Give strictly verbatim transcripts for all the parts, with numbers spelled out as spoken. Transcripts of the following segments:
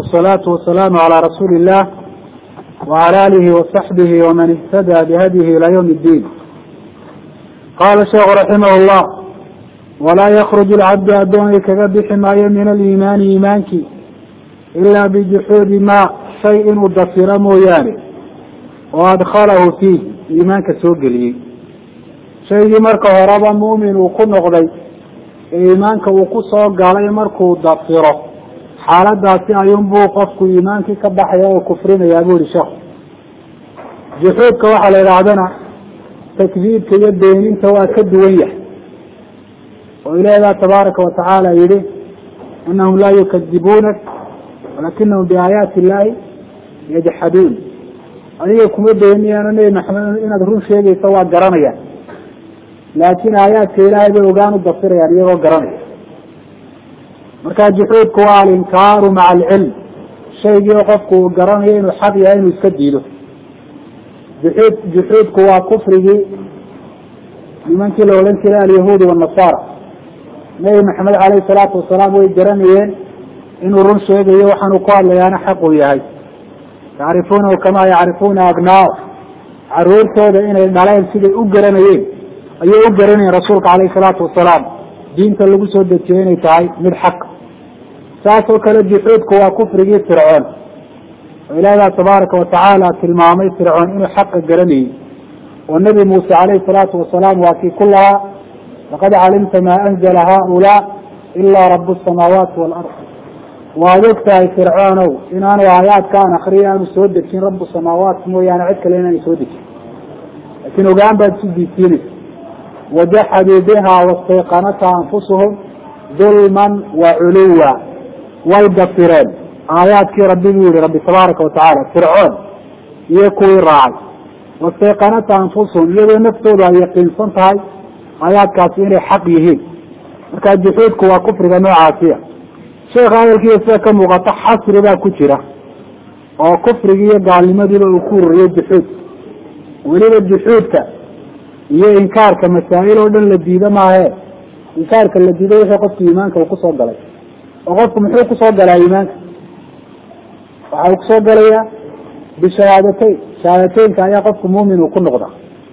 والصلاة والسلام على رسول الله وعلى آله وصحبه ومن اهتدى بهديه إلى يوم الدين. قال الشيخ رحمه الله: ولا يخرج العبد أدوني كذبح ما من الإيمان إيمانك إلا بجحود ما شيء ودفر مويانه وأدخله فيه إيمانك سوق لي شيء مركه هربا مؤمن وكن نغضي إيمانك وقصه قال مركه دفره xaaladaasi ayuunbuu qofku iimaankii ka baxaya oo kufrinaya buu yidhi sheekhu. juxuudka waxaa la yidhaahdana takdiibka iyo beeninta waa ka duwan yahay oo ilaahay tabaaraka wa tacaala yidhi innahum laa yukadibuunak walakinahum biaayaati illaahi yajxaduun. adiga kuma beeniyaan nebi maxamed inaad run sheegayso waa garanayaan, laakiin aayaadka ilaahay bay ogaan u dafirayaan iyagoo garanaya. markaa juxuudku waa alinkaaru maca alcilm, shaygii qofku uu garanayo inuu xaq yahay inuu iska diido. juxuud juxuudku waa kufrigii nimankii la odhan jiray alyahuudi wanasaara. nebi maxamed caleyhi salaatu wasalaam way garanayeen inuu run sheegayo waxaanu ku hadlayaana xaq uu yahay. yacrifuunahu kamaa yacrifuuna abnaahu, caruurtooda inay dhaleen siday u garanayeen ayay u garanayeen rasuulka caleyhi salaatu wasalaam diinta lagu soo dejiyay inay tahay mid xaq. saas oo kale juxuudku waa kufrigii fircoon oo ilaahay tabaaraka wa tacaala tilmaamay fircoon inuu xaqa garanayay, oo nabi muuse caleyhi salaatu wasalaam waa kii ku lahaa laqad calimta maa anzala haaulaa ilaa rabu samaawaati walard. waad ogtahay fircoonow inaanu aayaadkaan akriya aanu soo dejin rabu samaawaat mooyaane cid kale inaanay soo dejin, laakiin ogaan baad isu diisiinaysa. wajaxaduu biha wastayqanatha anfusuhum dulman waculuwa, way dafireen aayaadkii rabbi buu yihi rabbi tabaaraka watacaala fircoon iyo kuwii raacay. wastayqanatha anfusuhum, iyadoo naftooda ay yaqiinsan tahay aayaadkaasi inay xaq yihiin. markaa juxuudku waa kufriga noocaasiya. sheekha hadalkiisa sida ka muuqata xasri baa ku jira oo kufrigii iyo gaalnimadiiba uu ku ururiyay juxuud. weliba juxuudka iyo inkaarka masaa'il oo dhan la diido maahe, inkaarka la diido wixii qofku iimaanka uu kusoo galay. oo qofku muxuu kusoo galaa iimaanka? waxa uu kusoo galayaa bishahaadateyn. shahaadateynka ayaa qofku muumin uu ku noqda.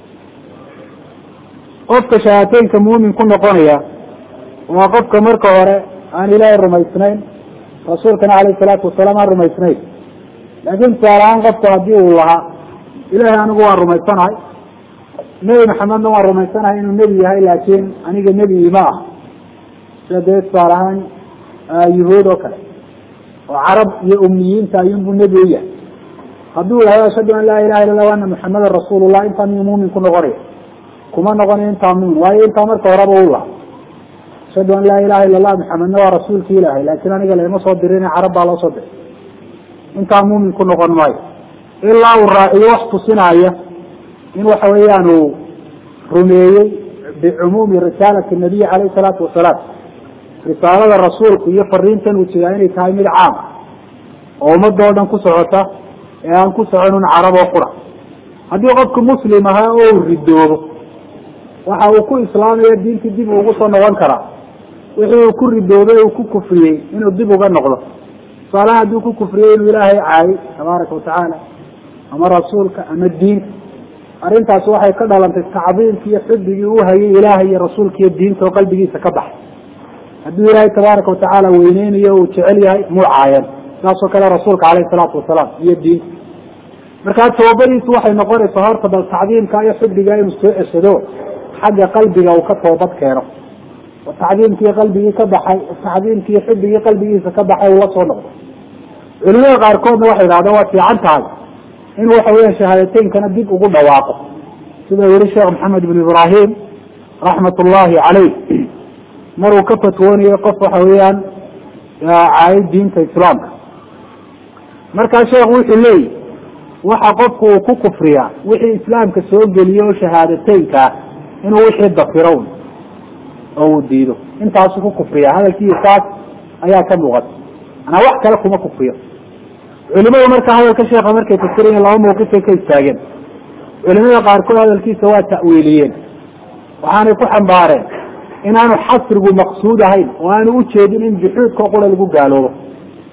qofka shahaadateynka muumin ku noqonaya waa qofka marka hore aan ilaahay rumaysnayn, rasuulkana caleyhi salaatu wasalaam aan rumaysnayn. laakiin tusaale ahaan qofku haddii uu lahaa ilaahay anigu waan rumaysanahay, nebi maxamedna waan rumaysanahay inuu nebi yahay, laakiin aniga nebi ima ah. sida dee tusaale ahaan yuhuud oo kale oo carab iyo umiyiinta ayuunbuu nebi u yahay. hadduu yahay ashhadu an laa ilaha illa allah ana muxamadan rasuulullah, intaa miyuu muumin ku noqonaya? kuma noqonayo intaa muumin, waayo intaa marka horeba u laha ashhadu an laa ilaha illa allah maxamedna waa rasuulki ilaahay, laakiin aniga lama soo dirin, carab baa loo soo diray. intaa muumin ku noqon maayo ilaa uu raaciyo wax tusinaya in waxa weeyaan uu rumeeyey bicumuumi risaalati nabiy caleyhi salaatu wasalaam. risaalada rasuulku iyo fariintan uu jeedaa inay tahay mid caam oo ummadoo dhan ku socota ee aan ku soconun carab oo qura. haddii qofku muslim ahaa oo uu ridoobo, waxa uu ku islaamaya diintii dib ugu soo noqon karaa. wixii uu ku ridoobay uu ku kufriyey inuu dib uga noqdo. tusaalaha hadduu ku kufriyey inuu ilaahay caayay tabaaraka watacaala ama rasuulka ama diinta, arrintaas waxay ka dhalantay tacdiimkii iyo xubigii uu hayay ilaahay iyo rasuulka iyo diinta oo qalbigiisa ka baxay. hadduu ilaahay tabaaraka watacaala weyneynayo uu jecel yahay muu caayan, saasoo kale rasuulka caleyhi salaatu wasalaam iyo diinta. markaa toobadiisu waxay noqonaysaa horta bal tacdiimka iyo xubiga inuu soo ceshado xagga qalbiga uu ka toobad keeno, oo tacdiimkii qalbigii ka baxay, tacdiimkii xubigii qalbigiisa ka baxay uu la soo noqdo. culimada qaarkoodna waxay yidhahdeen waa fiican tahay in waxa weya shahaadateynkana dib ugu dhawaaqo, sida weli sheekh maxamed ibn ibrahim raxmat ullahi caleyh maruu ka fatwoonayo qof waxa weeyaan caayay diinta islaamka. markaa sheekhu wuxuu leeyahy waxa qofku uu ku kufriyaa wixii islaamka soo geliyo oo shahaadateynka inuu wixii dafiro oo uu diido, intaasu ku kufriya. hadalkiisa saas ayaa ka muuqata, anaa wax kale kuma kufriyo. culimadu marka hadalka sheekha markay fasirayeen laba mawqifay ka istaageen. culimada qaarkood hadalkiisa waa ta'wiiliyeen, waxaanay ku xambaareen inaanu xasrigu maqsuud ahayn oo aanu ujeedin in juxuudka qura lagu gaaloobo,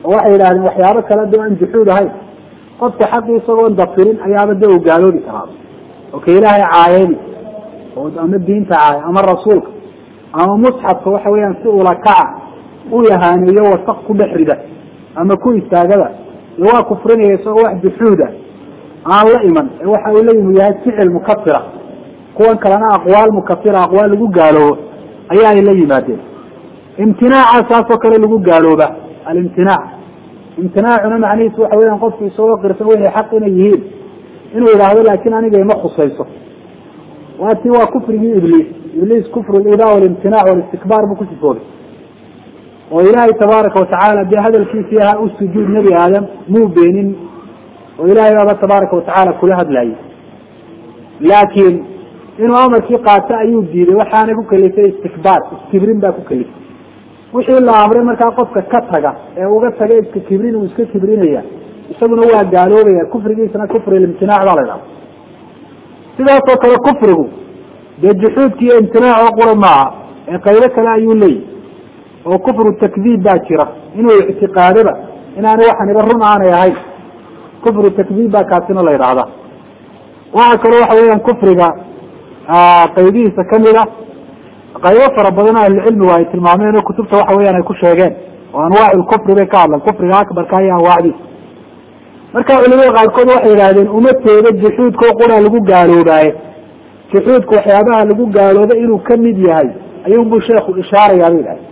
waxay yidhahdeen waxyaabo kala duwan aan juxuud ahayn qofka xaqii isagoon dafirin ayaaba dee uu gaaloobi karaa oo ka ilaahay caayadi oo ama diinta caaya ama rasuulka ama musxafka waxa weeyaan si ula kaca u yahaaniyo wasaq ku dhex rida ama ku istaagada iyo waa kufrinaya isagoo wax juxuuda aan la iman waxa uu leeyahay yahay ficil mukafira kuwan kalena aqwaal mukafira aqwaal lagu gaaloobo ayaa ay la yimaadeen imtinaaca saasoo kale lagu gaalooba alimtinaac imtinaacuna macnihiisu waxa weeyaan qofku isagoo qirsan wixii xaq inay yihiin inuu yidhaahdo laakiin aniga ima khusayso waati waa kufrigii ibliis ibliis kufru lidaa walimtinaac walistikbaar buu ku sifoobay oo ilaahay tabaaraka watacaala dee hadalkiisii ahaa u sujuud nebi aadam muu beenin oo ilaahay baaba tabaaraka watacaala kula hadlayay laakiin inuu amarkii qaato ayuu diiday waxaana ku kalifay istikbaar iskibrin baa ku kalifay wixii la amray markaa qofka ka taga ee uga taga iska kibrin uu iska kibrinaya isaguna waa gaaloobaya kufrigiisana kufri imtinaac baa la idhaha sidaasoo kale kufrigu dee juxuudki iyo imtinaac oo qura maaha ee qaybo kale ayuu leeyahy oo kufru takdiib baa jira inuu ictiqaadoba inaanay waxaniba run aanay ahayn kufru takdiib baa kaasina la yidhaahdaa waxa kaloo waxa weeyaan kufriga qaybihiisa kamid a qaybo fara badan ahlucilmigu ay tilmaameen oo kutubta waxa weyaan ay ku sheegeen oo anwaac lkufri bay ka hadlaan kufriga akbarka iyo anwaacdiisa marka culimada qaarkood waxay yidhahdeen umateeda juxuudka o qura lagu gaaloobaaye juxuudka waxyaabaha lagu gaalooba inuu kamid yahay ayuunbuu sheekhu ishaarayaa bay yidhahdeen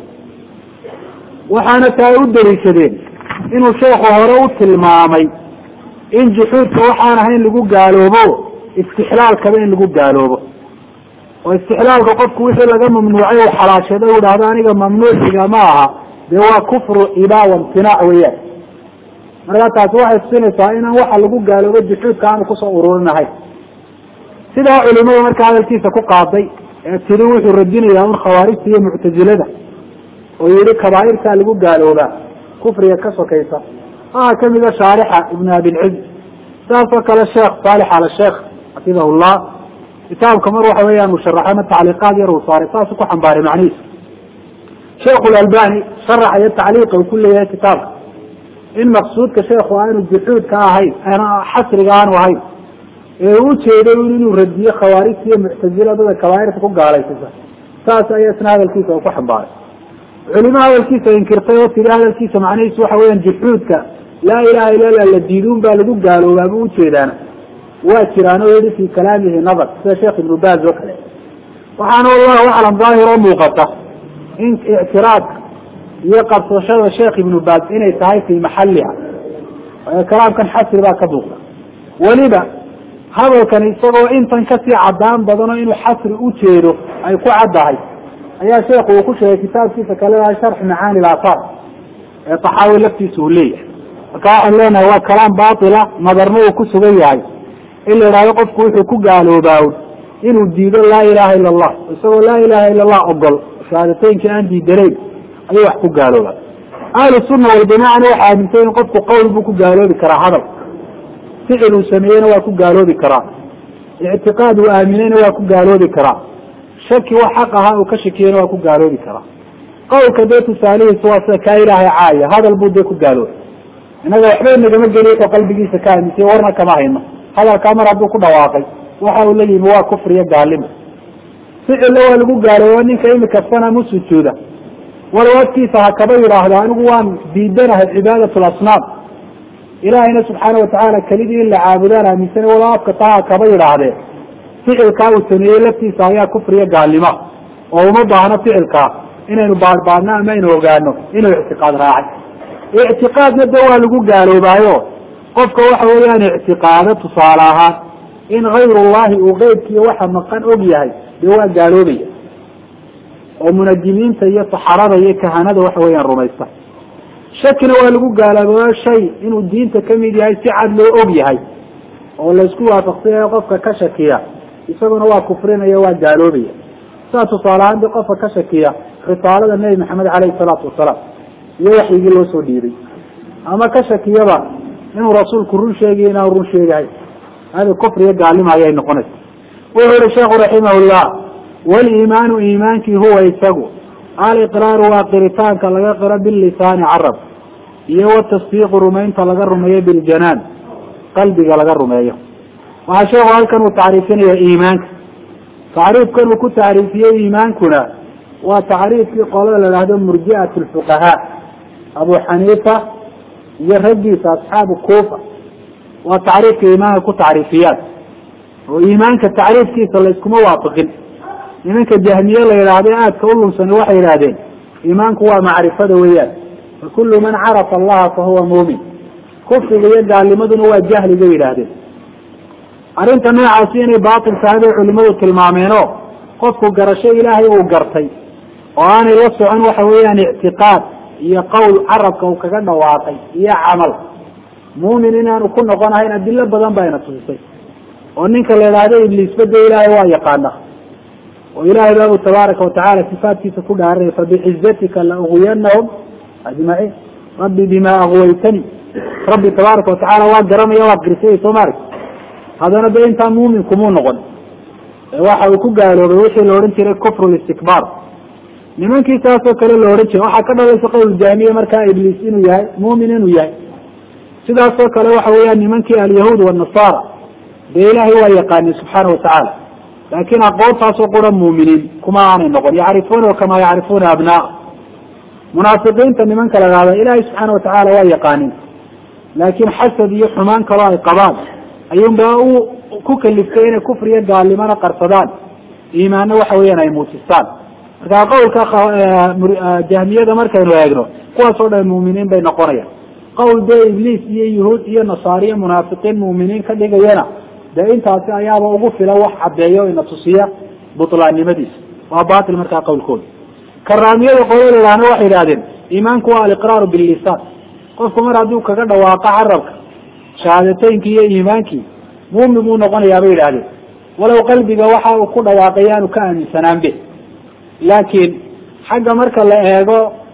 waxaana taa u daliishadeen inuu sheekhu hore u tilmaamay in juxuudka waxaan ahayn lagu gaaloobo istixlaalkaba in lagu gaaloobo oo istixlaalka qofku wixii laga mamnuucay u xalaashado u idhaahdo aniga mamnuuciga ma aha dee waa kufru ibaa wamtinaac weeyaan markaa taasi waxay tusinaysaa inaan waxa lagu gaaloobo juxuudka aanu kusoo ururinahay sidaa culimada markaa hadalkiisa ku qaaday ee tiri wuxuu radinayaa un khawaarijta iyo muctazilada oo yihi kabaairtaa lagu gaaloobaa kufriga ka sokaysa waxaa kamida shaarixa ibn abilciz sidaasoo kale sheekh saalix ala sheekh xafidahu llah kitaabka mar waxa weeyaan uu sharaxay ma tacliiqaad yar uu saaray saasuu ku xambaaray macnihiisa sheekhu lalbani sharaxa iyo tacliiqa uu ku leeyahay kitaabka in maqsuudka sheekhu aanu juxuudka ahayn xasriga aanu ahayn ee u jeeday inuu radiyo khawaarijta iyo muctazila dada kabaairta ku gaalaysasa saas ayaa isna hadalkiisa uu ku xambaaray culimo hadalkiisa inkirtay oo tiri hadalkiisa macnihiisu waxa weeyaan juxuudka laa ilaha illa la la diiduun baa lagu gaaloobaa buu ujeedaana waa jiraan oo yihi fi kalaamihi nadar sida sheekh ibnu baaz oo kale waxaana wallahu aclam daahir oo muuqata in ictiraadka iyo qabsashada sheekh ibnu baaz inay tahay fi maxaliha kalaamkan xasri baa ka buuqda weliba hadalkan isagoo intan kasii cadaan badano inuu xasri ujeedo ay ku caddahay ayaa sheekhu uu ku sheegay kitaabkiisa kale sharx macaani laafar ee taxaawi laftiisa uu leeyahay marka waxaan leenahay waa kalaam baatila nadarna uu ku sugan yahay in la yidhahdo qofku wuxuu ku gaaloobaa inuu diido laa ilaha ila allah isagoo laa ilaha ila allah ogol shahaadateynka aan diidanayn ayuu wax ku gaalooba ahlu sunna waljamacana waxay aamintay in qofku qowl buu ku gaaloobi karaa hadal ficil uu sameeyena waa ku gaaloobi karaa ictiqaad uu aaminayna waa ku gaaloobi karaa shaki wax xaq ahaa uu ka shakiyena waa ku gaaloobi karaa qowlka dee tusaalihiisa waa sida kaa ilaahay caaya hadal buu dee ku gaaloobi innaga waxba nagama geliy oo qalbigiisa ka aaminsay warna kama hayno hadalkaa mar hadduu ku dhawaaqay waxa uu la yimi waa kufriyo gaalimo ficilla waa lagu gaalooba ninka imika sanam u sujuuda warwadkiisa ha kaba yidhaahdo anigu waan diidanahay cibaadat lasnaam ilaahayna subxaana watacaala kelidii in la caabudaan aaminsan wala afka taa ha kaba yidhaahdee ficilkaa uu sameeyey laftiisa ayaa kufriyo gaalnimo oo uma baahno ficilkaa inaynu baadhbaadno ama aynu ogaano inuu ictiqaad raacay ictiqaadna de waa lagu gaaloobaayo qofka waxa weeyaan ictiqaado tusaale ahaan in hayrullahi uu keybkiiyo waxa maqan og yahay dee waa gaaloobaya oo munajimiinta iyo saxarada iyo kahanada waxa weeyaan rumaysta shakina waa lagu gaalooba shay inuu diinta kamid yahay si cad loo og yahay oo laysku waafaqsanayo qofka ka shakiya isaguna waa kufrinaya waa gaaloobaya saa tusaale ahaan de qofka ka shakiya risaalada nebi maxamed caleyhi salaatu wasalaam iyo waxyigii loo soo dhiibay ama ka shakiyaba inuu rasuulku run sheegayo inaan run sheegahay hada kufriyo gaalima ayay noqonaysa wuxuu yihi sheekhu raximahullah waliimaanu iimaankii huwa isagu aliqraaru waa qiritaanka laga qiro bilisaani carab iyo watasdiiqu rumaynta laga rumeeyo biljanaan qalbiga laga rumeeyo. waxaa sheekhu halkan uu tacriifinaya iimaanka. tacriifkan uu ku tacriifiyey iimaankuna waa tacriifkii qolada la ihahdo murji'at lfuqahaa, abu xaniifa iyo raggiisa asxaabu kuufa. waa tacriifka iimaanka ku tacriifiyaan, oo iimaanka tacriifkiisa layskuma waafaqin. nimanka jahmiye la yidhaahdo aadka u lunsani waxay yidhahdeen iimaanku waa macrifada weeyaan, fakulu man carafa allaha fahuwa muumin. kufriga iyo gaalnimaduna waa jahliga yidhaahdeen. arrinta noocaasi inay baatil tahay bay culimadu tilmaameenoo qofku garasho ilaahay uu gartay oo aanay la socon waxa weeyaan ictiqaad iyo qowl carabka uu kaga dhawaaqay iyo camal, muumin inaanu ku noqonahayn adilo badan bayna tusisay. oo ninka la yidhaahdo ibliisbada ilaahay waa yaqaana, oo ilaahay baabu tabaaraka watacaala sifaatkiisa ku dhaaranaya, fabicizatika laughwiyanahum ajmaciin, rabbi bima aghwaytani. rabbi tabaaraka watacaala waa garanaya, waa qirsayay soo maarag. haddana de intaa muumin kumuu noqon, waxa uu ku gaaloobay wixii la odhan jiray kufru listikbaar. nimankii saasoo kale la odhan jiray waxaa ka dhalaysa qowl jahmiye markaa ibliis inuu yahay muumin inuu yahay. sidaasoo kale waxa weeyaan nimankii alyahuud wanasaara dee ilaahay waa yaqaaniin subxaana watacaala, laakiin aqoontaasoo quran muuminiin kuma aanay noqon. yacrifuunahu kamaa yacrifuuna abnaa. munaafiqiinta nimanka la ihahda ilaahay subxaana watacaala waa yaqaaniin, laakiin xasad iyo xumaan kaloo ay qabaan ayuunba u ku kaliftay inay kufriyo gaalnimana qarsadaan, iimaanna waxa weeyaan ay muujistaan. markaa qowlka jahmiyada markaynu eegno kuwaas oo dhan muuminiin bay noqonayaan. qowl dee ibliis iyo yuhuud iyo nasaariyo munaafiqiin muuminiin ka dhigayana dee intaasi ayaaba ugu filan wax caddeeyo ina tusiya butlaannimadiisa. waa baatil markaa qowlkooda. karaamiyada qolo la yidhaahna waxay yidhahdeen iimaanku waa aliqraaru billisaan. qofku mar hadduu kaga dhawaaqo carabka shahaadateynki iyo iimaankii muumin buu noqonayaa bay yidhahdeen, walow qalbiga waxa uu ku dhawaaqay aanu ka aaminsanaanbe. laakiin xagga marka la eego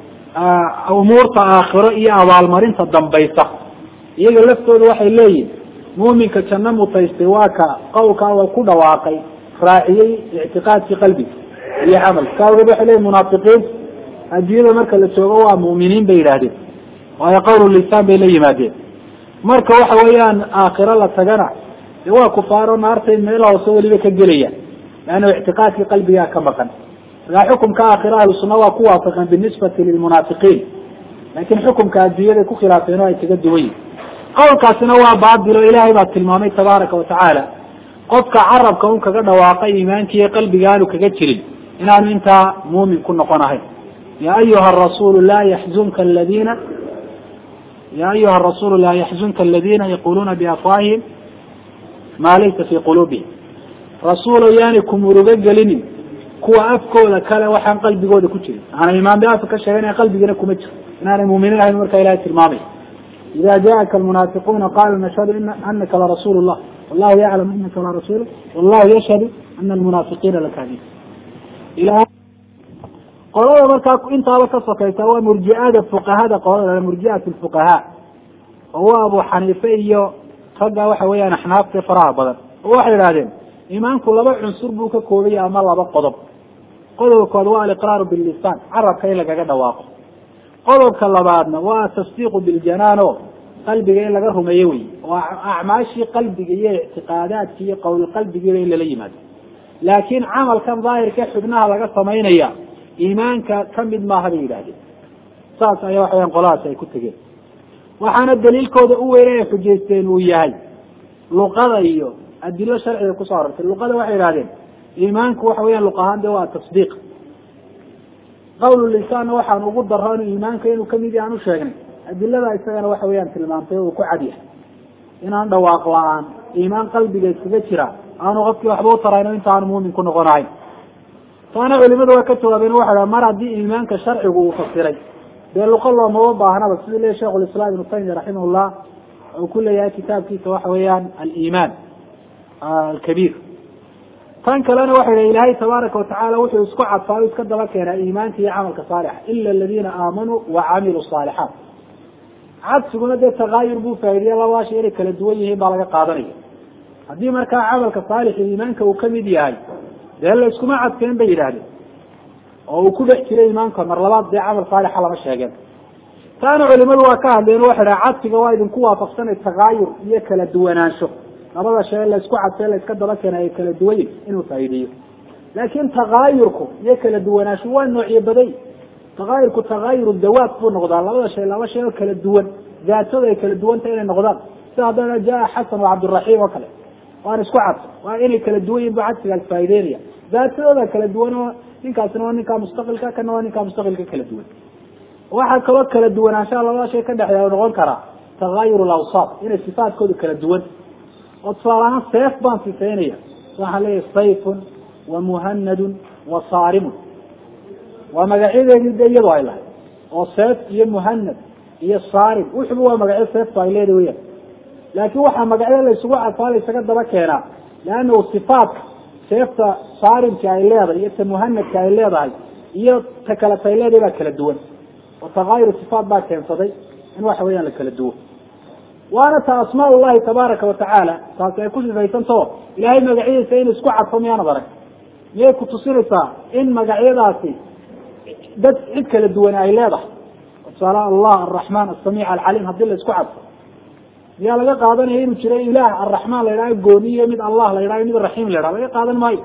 umuurta aakhiro iyo abaalmarinta dambaysa, iyaga laftooda waxay leeyihin muuminka janno mutaystay waa ka qowlka waa ku dhawaaqay raaciyey ictiqaadkii qalbiga iyo camalka. kaawgeed waxay leeyihin munaafiqiin adduunyada marka la joogo waa mu'miniin bay yidhahdeen, waayo qowlu lisaan bay la yimaadeen. marka waxa weeyaan aakhiro la tagana de waa kufaaro naartay meel hoose weliba ka gelayaan, laanna ictiqaadkii qalbigaa ka maqan. markaa xukumka aakhiro ahlu sunna waa ku waafaqan binisbati lilmunaafiqiin, laakiin xukumka adduunyada ku khilaafeen oo ay kaga duwan yihin. qowlkaasina waa baatilo. ilaahay baa tilmaamay tabaaraka watacaala qofka carabka un kaga dhawaaqay iimaankiiyo qalbiga aanu kaga jirin inaanu intaa muumin ku noqon ahayn. ya ayuha rasuulu laa yaxzunka aladiina ya ayuha rasuulu laa yaxzunka aladina yaquluuna biafwaahihim maa laysa fii quluubihim. rasuulo yaani kumuruga gelinin kuwa afkooda kale waxaan qalbigooda ku jirin. ana imaambi afka ka sheegay inay qalbigana kuma jiro, inaanay muuminiin ahayn. markaa ilahay tilmaamay ida jaaka almunaafiquuna qaluu nashhadu anaka larasuulu llah wallahu yaclam anaka larasuulu wallahu yashhadu ana almunaafiqiina lakaadibuun. qolada markaa intaaba ka sokaysa waa murji'ada fuqahada, qolada murji'at lfuqahaa, oo waa abu xaniife iyo ragga waxa weeyaan axnaafta faraha badan. oo waxay idhahdeen iimaanku laba cunsur buu ka koobaya ama laba qodob. qodobkood waa aliqraaru billisaan, carabka in lagaga dhawaaqo. qodobka labaadna waa tasdiiqu biljanaan, oo qalbiga in laga rumeeyo wey, oo acmaashii qalbiga iyo ictiqaadaadki iyo qowl qalbigiiba in lala yimaado. laakiin camalkan daahirka xubnaha laga samaynaya iimaanka kamid maaha bay yidhahdeen. saas ayaa waxa weyaan qoladaas ay ku tegeen. waxaana daliilkooda u weyn ay xujaysteen uu yahay luqada iyo adilo sharciga kusoo arortay. luqada waxay yidhahdeen iimaanku waxa weeyaan luq ahaan de waa tasdiiq. qawlu lisaanna waxaan ugu daro inu iimaanka inuu kamid yahay aan u sheegnay. adilada isagana waxa weeyaan tilmaamtay uu ku cadyahay inaan dhawaaq la-aan iimaan qalbiga iskaga jira aanu qofkii waxba u tarayno intaanu muumin ku noqonahayn. taana culimadu waa ka jawaabeen. waxa dhaha mar haddii iimaanka sharcigu uu fasiray dee luqa loomaba baahnaba, siduu leeyahy sheikh lislaam ibnu taymiya raximahullah uu ku leeyahay kitaabkiisa waxa weeyaan aliimaan alkabiir. tan kalena waxa yidhaha ilaahay tabaaraka watacaala wuxuu isku cadfaa iska daba keenaa iimaanka iyo camalka saalixa, ila aladiina aamanuu wa camiluu saalixaat. cadsiguna dee takaayur buu faa'idiya, labada shay inay kala duwan yihiin baa laga qaadanaya. haddii markaa camalka saalix iimaanka uu kamid yahay dee la iskuma cadfeen bay yidhahdeen, oo uu ku dhex jiray iimaanka mar labaad dee camal saalixa lama sheegeen. taana culimadu waa ka hadleen waxa dhaca cadfiga waa idin ku waafaqsanay tagaayur iyo kala duwanaansho labada shay la isku cadfay la iska daba keenay kala duwan inuu faa'iideeyo laakiin tagaayurku iyo kala duwanaansho waa noocyo badan tagaayurku tagaayur dawaat buu noqdaa labada shay laba shay oo kala duwan gaatooda ay kala duwan tahay inay noqdaan sida jaa Xasan wa Cabdurrahiim oo kale waan isku cadf waa inay kala duwan yihiin cadfiga faa'iideeyo gaatooda kala duwan oo ninkaasna waa ninka mustaqilka kana waa ninka mustaqilka kala duwan waxa kala kala duwanaansho labada shay ka dhaxeeya noqon kara tagaayur al-awsaf inay sifaadkooda kala duwan oo salaana sayf baan sifaynaya waxa leeyahay sayfun wa muhannadun wa saarim wa magaciideedu iyadoo ay lahayd oo sayf iyo muhannad iyo saarim wuxuu waa magaciid sayf ay leedahay laakiin waxa magaciida la isugu cadfaalay isaga daba keenaa laana sifaadka sayfta saarimka ay leedahay iyo muhannadka ay leedahay iyo ta kala fayleeda kala duwan وتغير صفات بعد كنصدي إن واحد ويان لكل الدول وأنا تأسماء الله تبارك وتعالى فسيكون في سنتور إلى هاي مجاعيد سين اسكوع فميانا برك ليك تصير سا إن مجاعيداتي بس عد كل الدول عيلادة صلاة الله الرحمن السميع العليم هذول اسكوع يا لقى قادن هي مشري إله الرحمن لا يراعي قونية من الله لا يراعي من الرحيم لا يراعي قادن ماي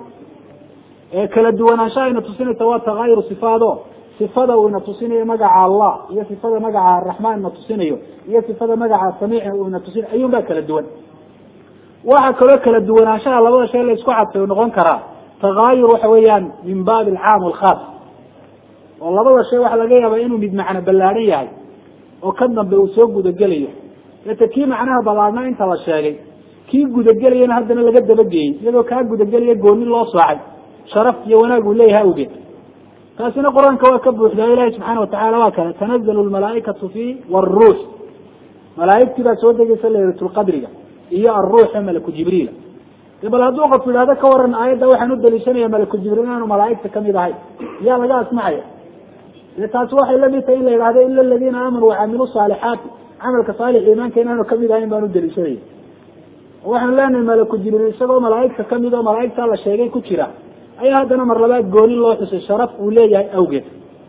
كل الدول عشان تصير توا تغير صفاته صفده ونتصينه مجا الله هي صفده مجا الرحمن نتصينه هي صفده مجا السميع ونتصين أيوم بكل الدول واحد كله كل الدول عشان الله شيء اللي يسقط في نقون كرا تغير حويا من باب العام والخاص والله هذا الشيء واحد لقيه بينه بيد معنا بلارية وكنا بوسوق ودجليه يتكي معناها بلارنا انت الله شيء كي ودجليه أنا هذا اللي قد بجي يلو كان ودجليه قولي الله صاعد شرفت يوانا قول لي هاوجي فاسنا قرآن كواكب وحده إله سبحانه وتعالى وكذا تنزل الملائكة فيه والروح ملائكة لا سودة جسالة القدر هي الروح ملك جبريل قبل هذا وقت في هذا كورن آية ده وحنا ندل سنة ملك جبريل وملائكة كم يدعي يا لقى اسمعي لتاسواح إلا بيتين إلا هذا إلا الذين آمنوا وعملوا الصالحات عمل كصالح إيمان كنا كم يدعي ما ندل سنة وحنا لنا ملك جبريل سبوا ملائكة كم يدعي ملائكة الله شيء كتيرة أي هذا مرلبات قولي الله حس الشرف وليه أوجد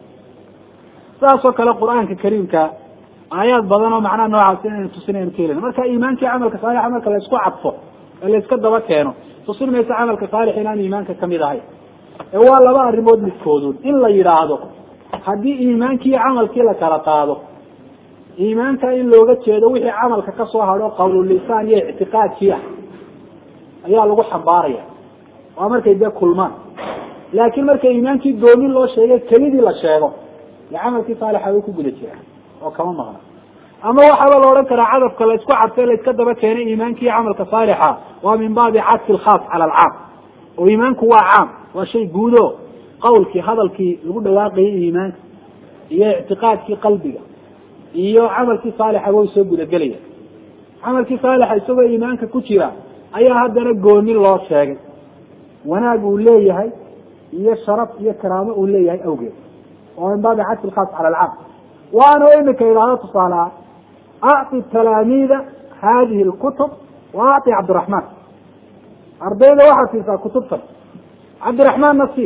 ساسوك القرآن الكريم كآيات بدنا معنا نوع سنين تسنين كيلين مركا إيمانك عملك صالح عملك لا يسقط عطفه اللي يسقط وكانه تصير ما يسعملك صالح إلى إيمانك كم يضاعي هو الله بقى الريموت متكودون إلا يراده هدي إيمانك عملك لا كرطاده إيمانك إن لوجت شيء وحي عملك كصوها قول اللسان اعتقاد فيه أيها لو حبارية وأمرك يبقى كلمان لكن مرك إيمانك دوني الله شيء كليدي لا شيء لعملك صالح ويكون جلتيه وكمان مغنى أما واحد الله رك عرف كلا يسقط عطفه لا يتكذب كان إيمانك عملك صالحا ومن باب عطف الخاص على العام وإيمانك هو عام وشيء جوده قولك هذا الكي يقول واقعي إيمانك هي اعتقادك قلبك هي عملك صالح ويسوق لجليه عملك صالح يسوي إيمانك كتيرة أي هذا نقولني الله شاكر وانا اقول ليه هاي هي شرف هي كرامه اقول ليه هاي اوجه ومن باب عطف الخاص على العام وانا وينك الى صالح اعطي التلاميذ هذه الكتب واعطي عبد الرحمن ارضينا واحد في كتب عبد الرحمن نصيح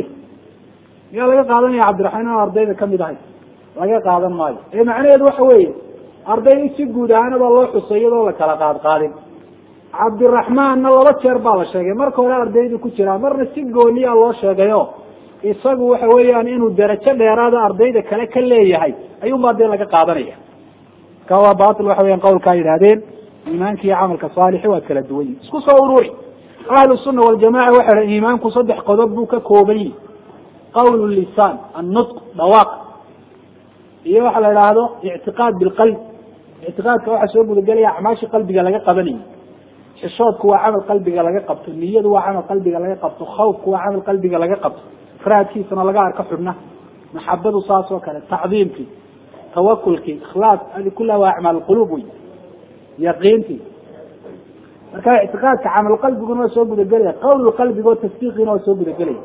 يا لقى قادن يا عبد الرحمن ارضينا كم يدعي لقى قادن ماي اي معنى يد waxa weeye arday si guud ahaan loo xusaydo la kala qaad qaadin عبد الرحمن الله بشر بالله شيء مركو لا أرديد كتير مرة سجوني الله شجعه يصقوا حوالي أن إنه درجة لهذا أرديد كلا كله يهاي أيوم بعد ذلك قادرية كوا باطل وحوي قول كاين هذين إيمانك يعمل كصالح وكلا دوي سكو صوروري أهل السنة والجماعة وحر إيمانك صدق قضبك كوبري قول اللسان النطق مواقع يوحى هذا اعتقاد بالقلب اعتقاد كواحد سوبه قال يا عماشي قلبي قال قبلي الشوط هو عمل قلبي لقى قبط النية هو عمل قلبي لقى قبط خوف هو عمل قلبي لقى قبط فراد كيس أنا لقى كحرنا محبة صاص وكذا تعظيم في توكل في إخلاص هذه كلها أعمال القلوب يقين في كان اعتقاد كعمل القلب يقول سوق بالجلية قول القلب يقول تصديق يقول سوق بالجلية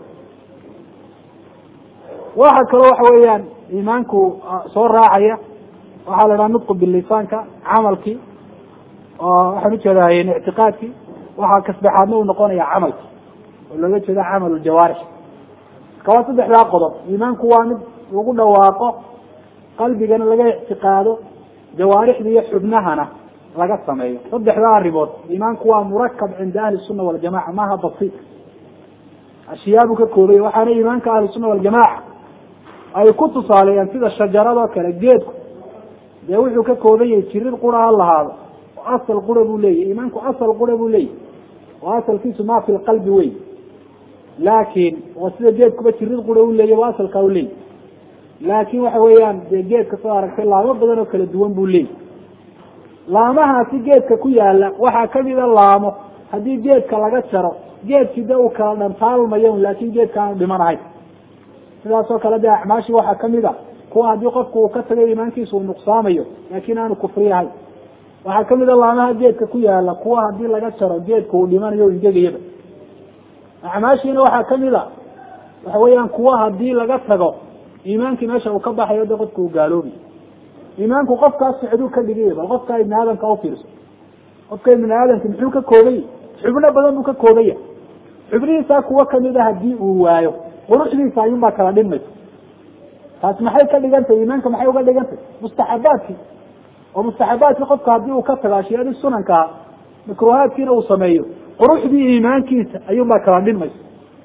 واحد كروح ويان إيمانك صور راعية وحال لا نطق باللسان كعملك وحنا كذا يعني اعتقادك وحا كسبحانه ونقونيا عملك ولا كذا عمل الجوارح كواسد إحدى قضب إيمانك وامد وقول واقع qalbigana laga ictiqaado jawaarixda iyo xubnahana laga sameeyo saddexdaa arrimood iimaanku waa murakab cinda ahli sunna waljamaca maaha basiit ashiyaabu ka koobay waxaana iimaanka ahli sunna waljamaca ay ku tusaaleeyaan sida shajaradoo kale geedku dee wuxuu ka kooban yahay jirid qura ha lahaado oo asal qura buu leeyahy iimaanku asal qura buu leeyahy oo asalkiisu maa fi lqalbi wey laakin waa sida geedkuba jirid qura u leeyahy waa asalkaa u leeyahy laakin waxa weeyaan dee geedka soo aragtay laamo badan oo kala duwan buu leeyahy laamahaasi geedka ku yaala waxaa kamida laamo haddii geedka laga jaro geedkii de uu kala dhantaalmayo laakin geedka aanu dhimanahayn sidaasoo kale de acmaashi waxaa kamid a kuwa haddii qofku uu ka tagay iimaankiisa uu nuqsaamayo laakin aanu kufriyahayn waxaa kamid a laamaha geedka ku yaala kuwa haddii laga jaro geedka uu dhimanayo ingegayaba acmaashiina waxaa kamid a waxa weeyaan kuwa hadii laga tago iimaankii meesha uu ka baxayo de qofku uu gaaloobi iimaanku qofkaas sicduu ka dhigay bal qofka ibni aadamka ufiirso qofka ibni aadamka muxuu ka koobay xubno badan buu ka koobaya xubnihiisa kuwa kamid a hadii uu waayo quruxdiisa ayuunbaa kala dhinmaysa taas maxay ka dhigantay iimaanka maxay uga dhigantay mustaxabaadkii oo mustaxabaadkii qofka hadii uu ka tago ashyaadii sunankaa makruhaadkiina uu sameeyo quruxdii iimaankiisa ayuunbaa kala dhinmaysa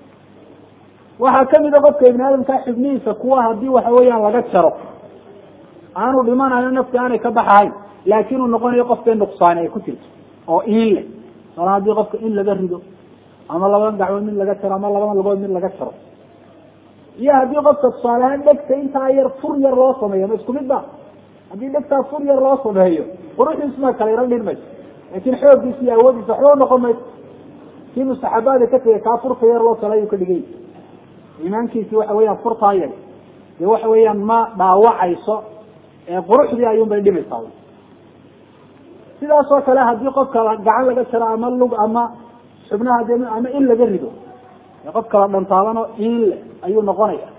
waxaa kamid a qofka ibni aadamka xubnihiisa kuwa hadii waxa weeyaan laga jaro aanu dhimanayo nafti aanay ka baxahayn laakin uu noqonayo qofka nuqsaani ay ku jirto oo in leh sala hadii qofka in laga rido ama labada gacmood mid laga jaro ama labada lugood mid laga jaro iyo hadii qofka tusaalehaan dhegta intaa yar fur yar loo sameeyo ma isku mid ba hadii dhegtaa fur yar loo sameeyo quruxdiisma kala yaro dhinmayso laakin xooggiisa iyo awoodiisa waxba noqon mayso kii mustaxabaada ka tegay kaa furta yar loo kale ayuu ka dhigay iimaankiisi waxa weeyaan furtaa yar dee waxa weeyaan ma dhaawacayso ee quruxdii ayuun bay dhimaysaa sidaas oo kale hadii qofka gacan laga jaro ama lug ama xubnaha de ama in laga rido ee qof kala dhantaalano in le ayuu noqonaya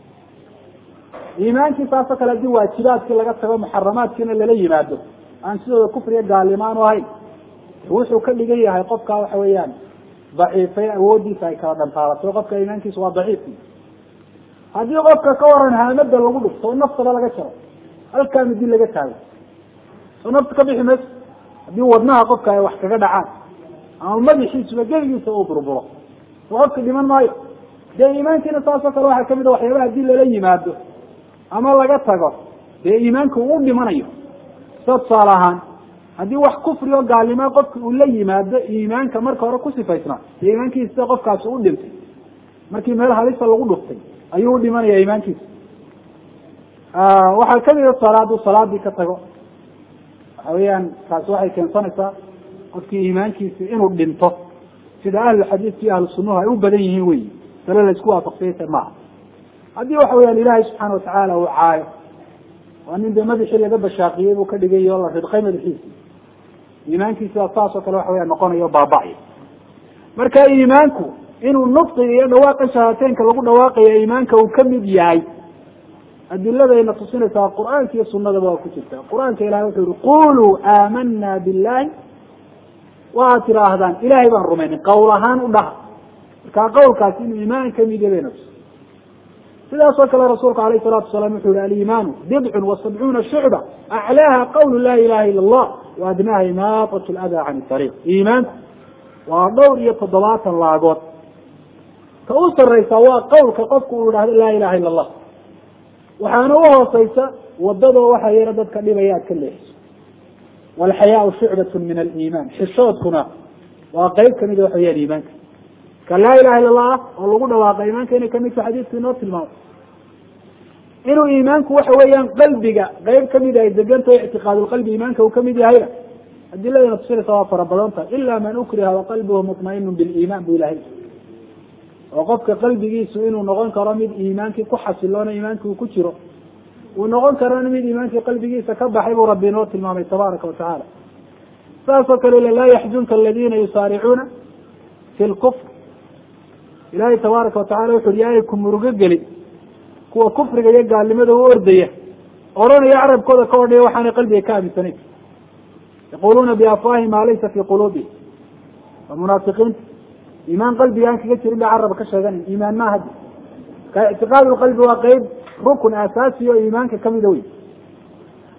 iimaankii saasoo kale hadii waajibaadkii laga tago muxaramaadkiina lala yimaado aan sidooda kufriga gaalimaan u ahayn wuxuu ka dhigan yahay qofka waxa weeyaan daciifay awoodiisa ay kala dhantaalatay qofka iimaankiisa waa daciif hadii qofka ka waran haamada lagu dhufto oo naftaba laga jaro halkaa midi laga taago soo nafta ka bixi mayso hadii wadnaha qofka ay wax kaga dhacaan ama madaxiisuba gebigiisa uu burburo soo qofka dhiman maayo dee iimaankiina saasoo kale waxaa kamid a waxyaabaha hadii lala yimaado ama laga tago dee iimaanka uu dhimanayo sida tusaale ahaan haddii wax kufri oo gaalnimo qofka uu la yimaado iimaanka marka hore ku sifaysnaa dee iimaankiisa sida qofkaasi u dhintay markii meel halisa lagu dhuftay ayuu u dhimanaya iimaankiisa waxaa kamid a tusaale hadduu salaadii ka tago waxa weeyaan taasi waxay keensanaysaa qofkii iimaankiisi inuu dhinto sida ahlulxadiidka iyo ahlu sunnuhu ay u badan yihiin wey sale laisku waafaqsaysa maaha haddii waxa weyaan ilaahay subxaana watacaala uu caayo waa nin dee madaxii laga bashaaqiyey buu ka dhigay oo la ridqay madaxiisi iimaankiisa saas oo kale waxa weya noqonayo baaba'yo marka iimaanku inuu nudqiga iyo dhawaaqa shahaateenka lagu dhawaaqayo iimaanka uu kamid yahay adiladayna tusinaysaa qur'aanka iyo sunadaba waa ku jirta qur'aanka ilahay wuxuu yihi quluu aamana billahi waa tiraahdaan ilahay baan rumaynay qawl ahaan u dhaha markaa qawlkaasi inuu iimaan kamid yahay bayna tusi sidaas oo kale rasuulka alayh salaatu wasalaam wuxuu yihi aliimaanu bidcun wa sabcuuna shucba aclaaha qawlu laa ilaha ila allah wa adnaaha imaatat ladaa can ariiq iimaanku waa dhowr iyo toddobaatan laagood ka u saraysa waa qawlka qofku uu idhahdo laa ilaha ila allah waxaana uhooseysa wadadoo waxa yara dadka dhibaya aad ka leexiso walxayaau shucbat min aliimaan xishoodkuna waa qeyb kamid waxa weyaan iimaanka ka laa ilaha illa allah oo lagu dhawaaqa iimaanka inay kamid tahay xadiidku inoo tilmaamo inuu iimaanku waxa weeyaan qalbiga qeyb kamid ay degantaho ictiqaadulqalbi iimaanka uu kamid yahayna adiladana tusinaysa waa fara badan tahay ila man ukriha waqalbuhu muطmainu biliiman bu ilahay oo qofka qalbigiisu inuu noqon karo mid iimaankii ku xasiloona iimaankii uu ku jiro uu noqon karona mid iimaankii qalbigiisa ka baxay buu rabbi inoo tilmaamay tabaaraka watacaala saas oo kale laa yaxzunka aladina yusaaricuuna fi lkufr ilahay tabaaraka watacala wuxu yahay ku murugo geli kuwa kufriga iyo gaalnimada u ordaya oranaya carabkooda ka odhaya waxaanay qalbiga ka aaminsanayn yaquluuna biafwahi ma laysa fi quluubihim waa munaafiqiinta iimaan qalbiga aan kaga jirin ba caraba ka sheegan iimaan ma hadi ka ictiqaad lqalbi waa qeyb rukun asaasi oo iimaanka kamida wey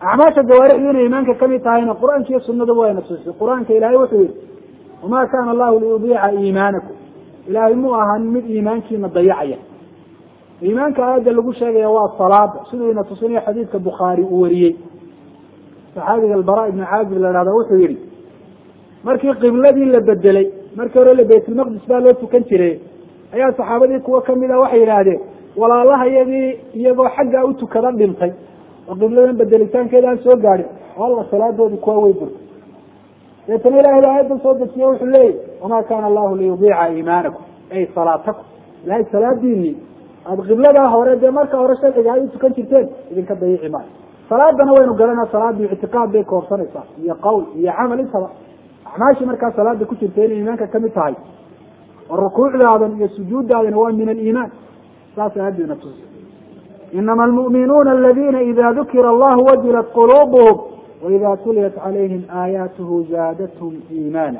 أعماش الجوارح دين إيمانك كم تهين القرآن شيء السنة وين السنة القرآن كإلهي وحيد وما كان الله ليضيع إيمانكم إلهي مو أهم إيمانك ما تضيعيه إيمانك هذا اللي قول شيء هو الصلاة سنة تصنيع حديث البخاري ووريه صحابي البراء بن عازب اللي هذا وحيد markii qibladii la bedelay markii hore la baytul maqdis baa loo tukan jiray ayaa saxaabadii kuwa kamida waxay yiraahdeen walaalahayadii iyagoo xagga u tukada dhintay oo qibladan bedelitaankeeda aan soo gaarin walla salaadoodii kuwa way burtay yeetana ilaahay aayada soo dejiyay wuxuu leeyahay wama kana allah liyudii'a iimaanakum ay salaatakum ilaahay salaadiini aad qiblada hore de marka hore sharciga ay tukan jirteen idinka dayici ma salaadana waynu garanaa salaadii i'tiqaad bay koorsanaysaa iyo qowl iyo amal intaba ماشي مركز صلاة كتير تاني إيمانك كم تهاي الركوع هذا السجود هذا هو من الإيمان لا تهدي نفسه إنما المؤمنون الذين إذا ذكر الله وجلت قلوبهم وإذا تليت عليهم آياته زادتهم إيمانا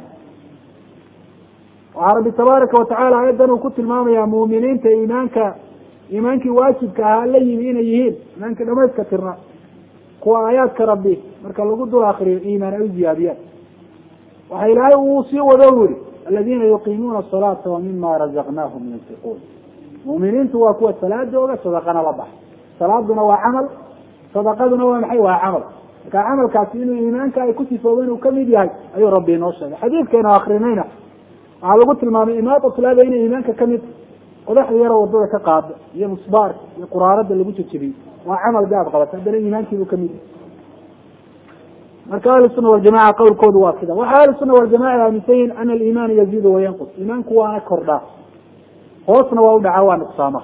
وعربي تبارك وتعالى أيضا وكنت الماما يا مؤمنين إيمانك إيمانك واجب كهالي يمين يهين إيمانك لما يذكرنا قوى آياتك ربي مركز لقد الآخرين إيمان أو زياديات وحيلاي وصي ودوري الذين يقيمون الصلاة ومما رزقناهم ينفقون مؤمنين تواكوا الصلاة دوغا صدقنا ربح صلاة دنا وعمل صدقة دنا ومحي وعمل كعمل كاسين إيمان كاي كتي فوين وكم يدي أي ربي نوصل حديث كان آخرينينا على قلت المام إمات الصلاة بين إيمانك كم وضح يرى وضوء كقاب يا مصبار يا قرارة اللي بوجه تبي وعمل قاعد غلط هذا إيمانك وكم يدي مركز السنة والجماعة قول كود واحدة وحال السنة والجماعة مثين أن الإيمان يزيد وينقص إيمانك وانا كردا خوصنا ووضع عوان اقسامه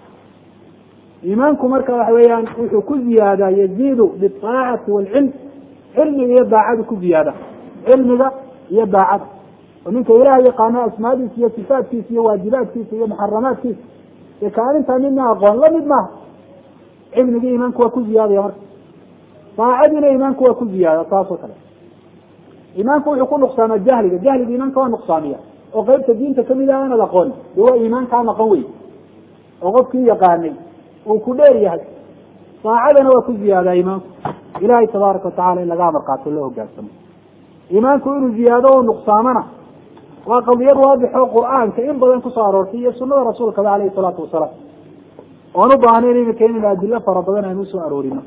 إيمانك مركز حويان كل زيادة يزيد بالطاعة والعلم علم يبع عاد كل زيادة علم ذا يبع عاد ومنك إلهي قناة اسماء في صفات في واجبات في محرمات في كان انت منها أقوان لا مدمه علم ذا إيمانك وكل زيادة يا مركز طاعدنا إيمانك وكل زيادة طاس وكلا إيمانك يكون نقصان الجهل الجهل إيمانك هو نقصانية وغيبت الدين تكمل أنا لقول هو إيمانك أنا قوي وغبك يقاني وكدير يهد طاعدنا وكل زيادة إيمانك إلهي تبارك وتعالى إلا قامر قاتل له قاسم إيمانك يكون زيادة ونقصاننا وقضية واضحة القرآن كإن بدن كصارور في سنة رسولك عليه الصلاة والسلام ونبعنين كإن الأدلة فربنا نسوا أرورنا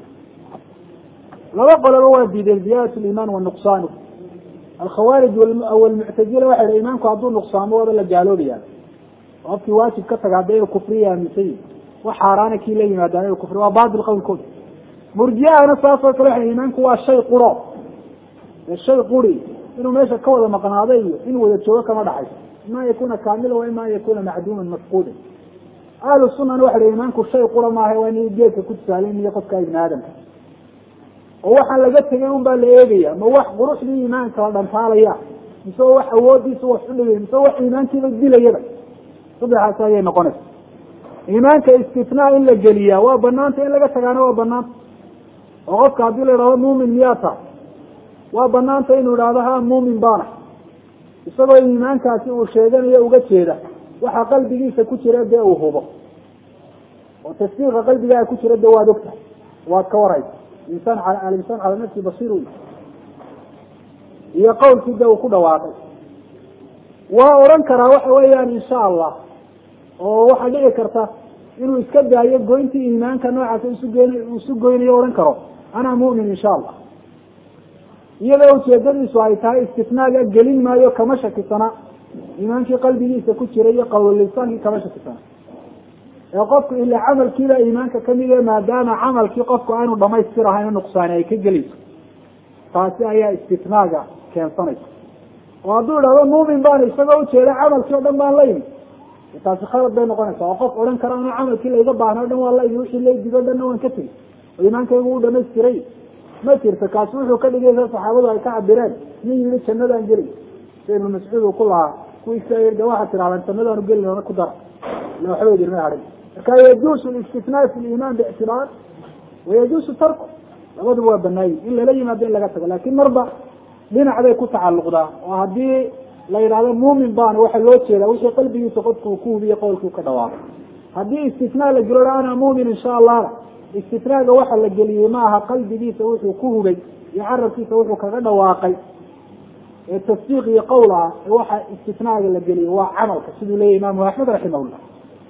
لا قال هو زيادة الإيمان والنقصان الخوارج والمعتزلة واحد الإيمان كعدون نقصان وهذا اللي جعلوا لي يعني وفي واجب كتر عدائر كفرية مثلي وحارانة كي لي ما دائر كفرية وبعض القول كله مرجئة أنا صافة كل الإيمان هو الشيء قرى الشيء قري إنه ماشى كوضا مقناضي إنه إذا تشوك ما دحيش ما يكون كاملا وإما يكون معدوما مفقودا أهل السنة واحد الإيمان كالشيء قرى ما هو أن يجيك كنت سالين يقف كابن آدم ووحا لقد تجيهم بالإيجية ما وح قرص لي إيمان كالدن فاليا مسوى وح أودي سوى حلوه مسوى إيمان كذا الدلة يبا صبح سايا نقنس إيمان كاستثناء إلا الجلية وبنانت إلا قد تجانا وبنانت وغف كابيل راه مؤمن مياتا وبنانت إنه رادها مؤمن بانح يسوى إيمان كاسي وشيدان يوغا شيدا وحا قلبي سكوشي رد أوهوبا وتسبيغ قلبي كوشي رد وادكتا وادكوريت الإنسان على الإنسان على نفسه بصير يقول كده وكده واضح وأورنك راوح ويان إن شاء الله وواحد يكرته إنه يسكب عليه قوينتي إيمان كنوعة وسجين يورنك راو أنا مؤمن إن شاء الله يلو تيجري سوايتها استثناء قليل ما يو كمشك سنة إيمان في قلبي ليس كتير قول اللسان كمشك سنة يقفك إلا عمل كذا إيمانك كمية ما دام عمل كي قفك أنه لما يصيرها هنا نقصان أي كجليس فاسي أي استثناء كان صنع وأدور هذا مؤمن بان يسمعوا شيء عمل كي قدام بان لين تاسي خالد بين قناة وقف أولاً كرانا عمل كي إذا بعنا قدام والله يوشي اللي يجي قدام نوان كتير وإيمانك يقول ده مستري ما تير فكاسوش وكذا جيسا صحابة كعب براد مين يريد شندا انجري سيد المسعود وكلها كويس ساير دواحة على أنت مدى نقل لنا كدر لو حويد يرمي عليه كان يجوز الاستثناء في الإيمان باعتبار ويجوز تركه لابد هو بناي إلا لي ما بين لقتك لكن مربع لنا عليه كتعلق ده وهدي لا يرى مؤمن بان واحد لو تشيله وش قلبي يتقدك وكوه يقولك كدوار هدي استثناء لجلال أنا مؤمن إن شاء الله istifraaga waxa la geliyey maaha qalbigiisa wuxuu ku hubay iyo carabkiisa wuxuu kaga dhawaaqay ee tasdiiq iyo qowl ah waxa istifraaga la geliyey waa camalka siduu leeyahay imaamu axmed raximahullah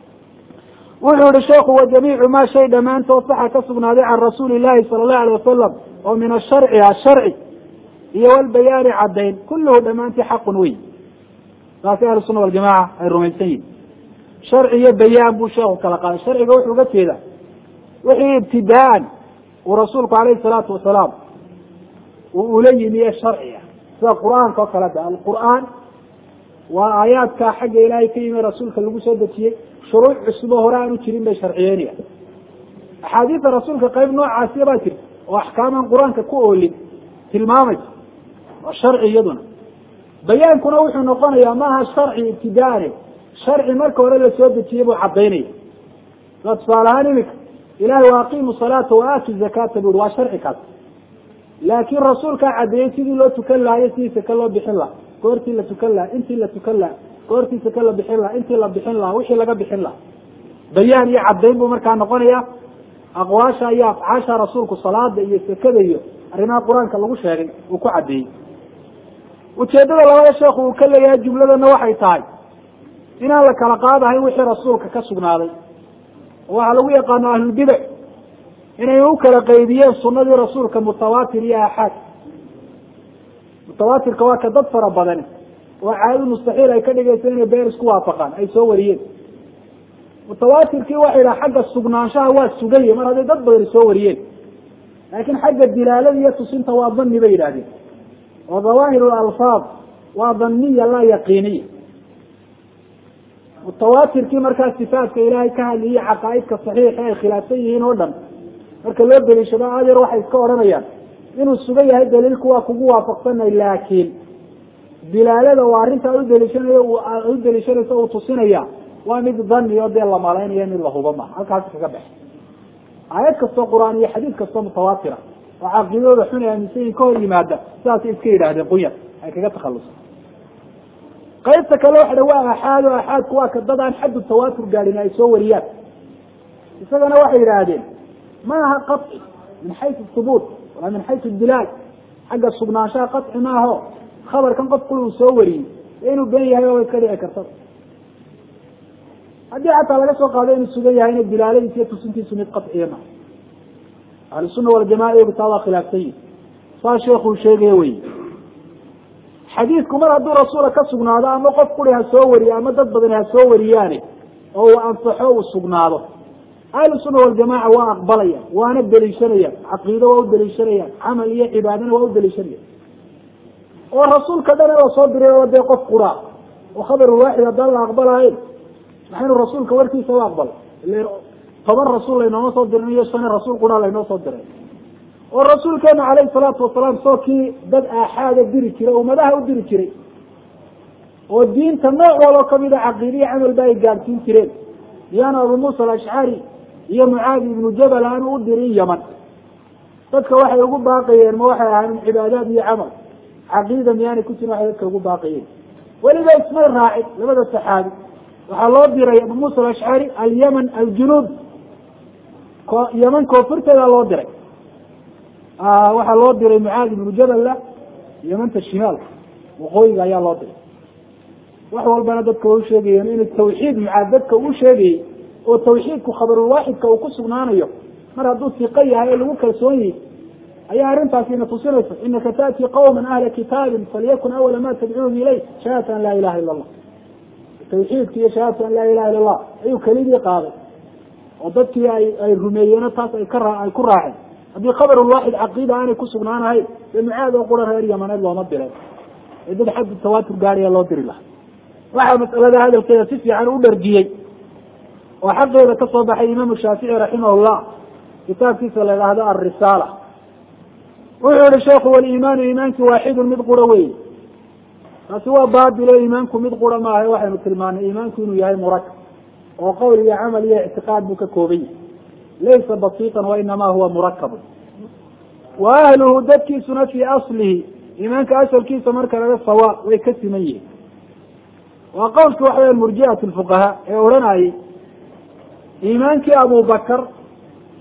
wuxuu yihi sheekhu wa jamiicu maa shay dhammaantood saxa ka sugnaaday can rasuuli illaahi sala allahu alay wasalam oo min asharci asharci iyo walbayaani caddayn kulluhu dhammaantii xaqun wey taasi ahlu sunna waljamaca ay rumaysan yihin sharci iyo bayaan buu sheekhu kala qaaday sharciga wuxuu uga jeeda wixii ibtidaaan uu rasuulku alayhi salaatu wasalaam uu ula yimi ee sharciga sida qur-aanka oo kale da alqur'aan waa aayaadka xagga ilaahay ka yimi rasuulka lagu soo dejiyey shuruuc cusub oo hore aanu jirin bay sharciyeynaya axaadiida rasuulka qayb noocaasiya baa jirta oo axkaaman qur-aanka ku oolin tilmaamaysa waa sharci iyaduna bayaankuna wuxuu noqonayaa maaha sharci ibtidaane sharci marka hore la soo dejiyey buu cadaynaya sa tusaale ahaan imika ilahay wa aqimu salaata wa aatu zakata bui waa sharci kaas laakin rasuulkaa cadeeyey sidii loo tukan lahayo sidii saka loo bixin laha goortii la tukan laha intii la tukan laha goortii saka la bixin laha intii la bixin laha wixii laga bixin laha bayaan iyo cadayn buu markaa noqonaya aqwaasha iyo afcaasha rasuulku salaada iyo sakada iyo arrimaha qur-aanka lagu sheegay uu ku cadeeyey ujeedada labada sheekhu uu ka leeyahay jumladana waxay tahay inaan la kala qaadahayn wixii rasuulka ka sugnaaday waxaa lagu yaqaano ahlulbidac inay u kala qaydiyeen sunadii rasuulka mutawaatir iyo axaad mutawaatirka waa ka dad fara badan oo caado mustaxiil ay ka dhigayso inay beer isku waafaqaan ay soo wariyeen mutawaatirkii waxay dhaha xagga sugnaanshaha waa sugaya mar hadday dad badan soo wariyeen laakin xagga dilaalada iyo tusinta waa dani bay yidhahdeen oo dhawaahir alfaad waa daniya laa yaqiiniya mutawaatirkii markaa sifaatka ilaahay ka hadliye caqaaidka saxiixa ay khilaafsan yihiin oo dhan marka loo daliishado adeer waxay iska odhanayaan inuu sugan yahay daliilku waa kugu waafaqsanay laakiin dilaalada oo arrintaa udaliishanayo u daliishanaysa uu tusinaya waa mid dani oo dee la malaynaya mid la hubo maha halkaasi kaga bax aayad kastoo qur-aan iyo xadiid kastoo mutawaatira oo caqiidadooda xun ay aaminsanyihin ka hor yimaada sidaasay iska yidhaahdeen qunyar ay kaga takhalusa qaybta kale waxa waa axaad o axaadku waa ka dad aan xaddu tawaatur gaadhin ay soo wariyaan isagana waxay yidhaahdeen ma aha qaطci min xaysu hubuut walaa min xaysu dilaal xagga sugnaanshaha qaطci maaho khabarkan qofku uu soo wariyey inuu ben yahay oo iska dhici karta haddii xataa laga soo qaado inuu sugan yahayna dilaaladiis iyo tusintiisu mid qaطciya ma ahlusuna waljamaca iyagu taa waa khilaafsan yihin saa sheekuu sheegaya wey xadiidku mar hadduu rasuula ka sugnaado ama qof kuri ha soo wariye ama dad badani ha soo wariyaane oo uu ansaxo uu sugnaado ahlu sunna waljamaca waa aqbalayaan waana daliishanayaan caqiido waa u daliishanayaan camal iyo cibaadana waa u daliishanayaan oo rasuulka dhan la soo diray oo dee qof quraa oo khabar waaxid haddaan la aqbalahayn maxaynu rasuulka warkiisa u aqbala ile toban rasuul laynooma soo dirin iyo shan rasuul quraa laynoo soo diray oo rasuulkeena calayhi salaatu wasalaam soo kii dad aaxaada diri jiray ummadaha u diri jiray oo diinta nooc waloo kamida caqiidiya camalba ay gaadsiin jireen iyaana abu muusa alashcari iyo mucaadi ibnu jabal aanu u dirin yaman dadka waxay ugu baaqayeen ma waxay ahaayeen cibaadaad iyo camal caqiida miyaanay ku jirin waxay dadka ugu baaqayeen weliba ismay raacin labada saxaabi waxaa loo diray abu muusa alashcari alyaman aljunuub yaman koonfurteeda loo diray waxaa loo diray mucaadi ibnu jaballa yamanta shimaalka waqooyiga ayaa loo diray wax walbana dadka way usheegayeen inuu tawxiid mucaad dadka uu sheegayey oo tawxiidku khabarulwaaxidka uu ku sugnaanayo mar hadduu siqo yahay ee lagu kalsoon yahay ayaa arrintaasi ina tusinaysa inaka taأtii qawma ahla kitaabin falyakun awala ma tadcuuhum ilayh shahaadata an laa ilaha ila allah tawxiidka iyo shahaadata an laa ilaha ila allah ayuu kelidii qaaday oo dadkii ay ay rumeeyeeno taas ay ka ay ku raaceen haddii khabarulwaaxid caqiida aanay ku sugnaanahayn dee mucaad oo qura reer yamaneed looma diray ee dad xagga tawaatur gaadhaya loo diri lahaa waxaa masalada hadalkeeda si fiican u dhargiyey oo xaqeeda ka soo baxay imaamu shaafici raximahullah kitaabkiisa la idhaahdo alrisaala wuxuu yihi sheekhu waliimaanu iimaanki waaxidun mid qura wey taasi waa baadilo iimaanku mid qura maaha waxaynu tilmaanay iimaanku inuu yahay murakab oo qowl iyo camal iyo ictiqaad buu ka kooban yahay laysa basiitan wainamaa huwa murakabun wa ahluhu dadkiisuna fii aslihi iimaanka asalkiisa marka laga sawa way ka siman yihin waa qowlki waxa weya murjiat lfuqahaa ee odhanayay iimaankii abubakar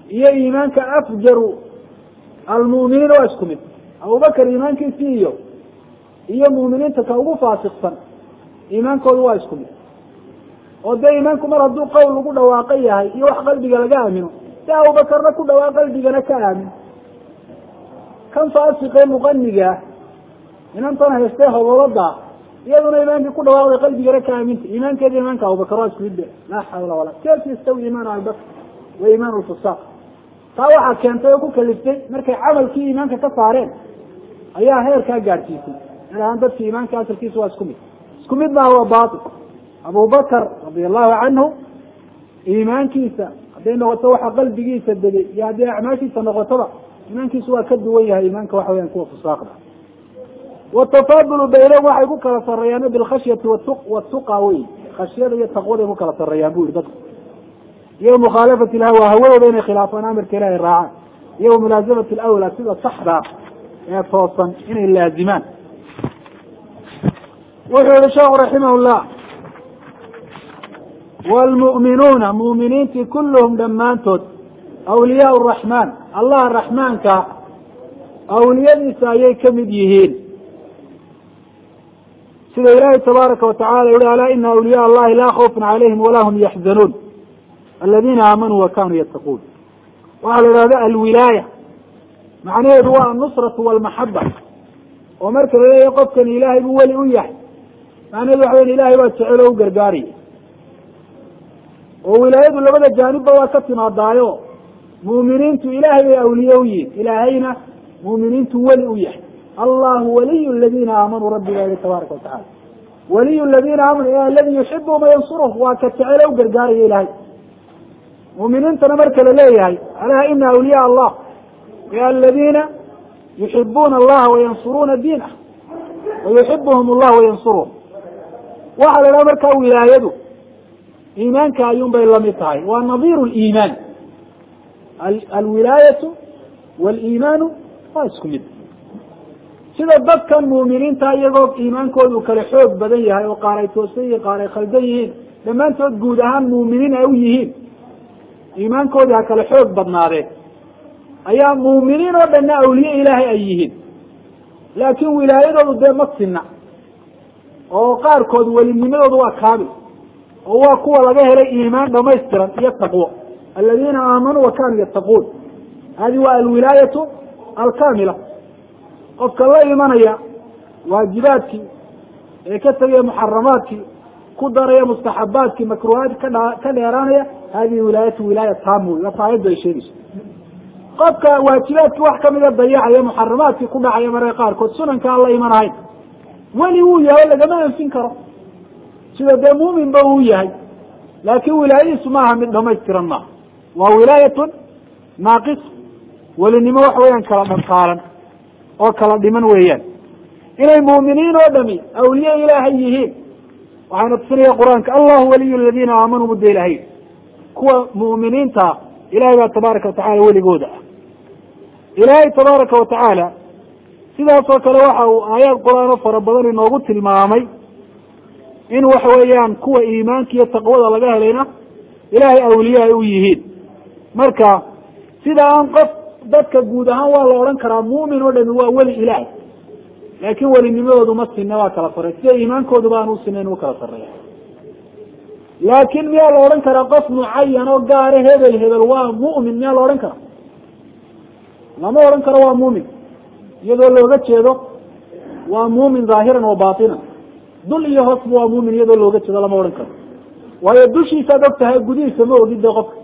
iyo iimaanka afjaru almu'miniin waa isku mid abubakar iimaankiisi iyo iyo mu'miniinta ka ugu faasiqsan iimaankoodu waa isku mid oo dee iimaanku mar hadduu qowl lagu dhawaaqo yahay iyo wax qalbiga laga aamino si abubakarna ku dhawaaq qalbigana ka aamin kan faasiqee muqaniga inantana haystee hobolada iyaduna iimaankii ku dhawaaqday qalbigana ka aaminta iimaankeeda iimaanka abubakar waa isku mid laa xawla walaa kayfa yastawi iimaan abubakar wa iimaan lfusaaq taa waxaa keentay oo ku kaliftay markay camalkii iimaanka ka saareen ayaa heerkaa gaadhsiisay ilahaan dadki iimaanka asalkiisa waa isku mid isku mid maaha waa baatil abubakar radia allahu canhu iimaankiisa hadday noqoto waxa qalbigiisa degay iyo hadday acmaashiisa noqotoba iimaankiisu waa ka duwan yahay iimaanka waxa weyaan kuwa fusaaqda watafaadulu baynahum waxay ku kala sareeyaan bilkhashyati watuqa wey khashyada iyo taqwaday ku kala sareeyaan bu yihi dadku iyo mukhaalafati lhawa hawadooda inay khilaafaan amarka ilahay raacaan iyo mulaasamati lawlaa sida saxda ee toosan inay laazimaan wuxuu yihi sheekhu raximah llah wlmu'minuuna mu'miniintii kulluhum dhammaantood awliyaa raxmaan allah raxmaanka awliyadiisa ayay kamid yihiin sida ilaahay tabaaraka watacala yihi alaa ina awliyaa allahi laa khawfun calayhim walaa hum yaxzanuun aladiina aamanuu wa kanuu yattaquun waxaa la ihahda alwilaaya macnaheedu waa annusratu walmaxaba oo marka la leeyahay qofkani ilaahay buu weli u yahay macnaheedu waxa weya ilahay baa jecel oo u gargaaraya oo wilaayadu labada jaanibba waa ka timaadaayo mu'miniintu ilaahay bay awliye u yihin ilaahayna mu'miniintu weli u yahay allahu waliyu aladiina aamanuu rabbiga ilahi tabaaraka watacala waliyu aladiina aamanuu aladi yuxibuhum wayansuruh waa ka jecel o u gargaaraya ilahay mu'miniintana marka la leeyahay alaa ina awliyaa allah aladiina yuxibuuna allaha wayansuruuna diinah wayuxibuhum allah wayansuruhum waxaa la dhaha markaa wilaayadu iimaanka ayuun bay lamid tahay waa nadiiru liimaan alwilaayatu waliimaanu waa isku mid sida dadkan mu'miniinta iyagoo iimaankoodu kale xoog badan yahay oo qaar ay toosan yihiin qaar ay khaldan yihiin dhammaantood guud ahaan mu'miniin ay u yihiin iimaankoodii ha kale xoog badnaadeen ayaa mu'miniin oo dhanna awliye ilaahay ay yihiin laakiin wilaayadoodu dee ma sinna oo qaarkood welinimadoodu waa kaabil oo waa kuwa laga helay iimaan dhamaystiran iyo taqwo aladiina aamanuu wa kanuu yattaquun hadi waa alwilaayatu alkaamila qofka la imanaya waajibaadkii ee ka tegaya muxaramaadkii ku daraya mustaxabaadkii makruhaadki kadha ka dheeraanaya hadihi wilaayatu wilaaya taam wey waa taayaddu ay sheegayso qofka waajibaadkii wax kamida dayacaya muxaramaadkii ku dhacaya mararka qaarkood sunanka aan la imanahayn weli wuu yahay lagama anfin karo sida dee muumin ba uu yahay laakin wilaayadiisu maaha mid dhamaystiran maaha waa wilaayatun naaqis welinimo waxa weeyaan kala dhantaalan oo kala dhiman weeyaan inay mu'miniin oo dhami awliye ilaahay yihiin waxaana tusinaya qur-aanka allahu waliyu aladiina aamanuu mudda ilahay kuwa mu'miniinta ilahay baa tabaaraka watacala weligooda ah ilaahay tabaaraka watacaala sidaas oo kale waxa uu aayaad qur-aan oo fara badan inoogu tilmaamay in waxa weeyaan kuwa iimaanka iyo taqwada laga helayna ilaahay awliye ay u yihiin marka sida aan qof dadka guud ahaan waa la odhan karaa mu'min oo dhami waa weli ilaahay laakin welinimadoodu ma sinna waa kala sarreya sida iimaankooduba aan u sinayn u kala sarreeya laakin miyaa la odhan karaa qof mucayan oo gaare hebel hebel waa mu'min miyaa la odhan karaa lama odhan karo waa mu'min iyadoo looga jeedo waa mu'min dhaahiran wa baatinan dul iyo hoosba waa mu'min iyadoo looga jeedo lama odhan karo waayo dushiisaad og tahay gudihiisa ma ogid de qofka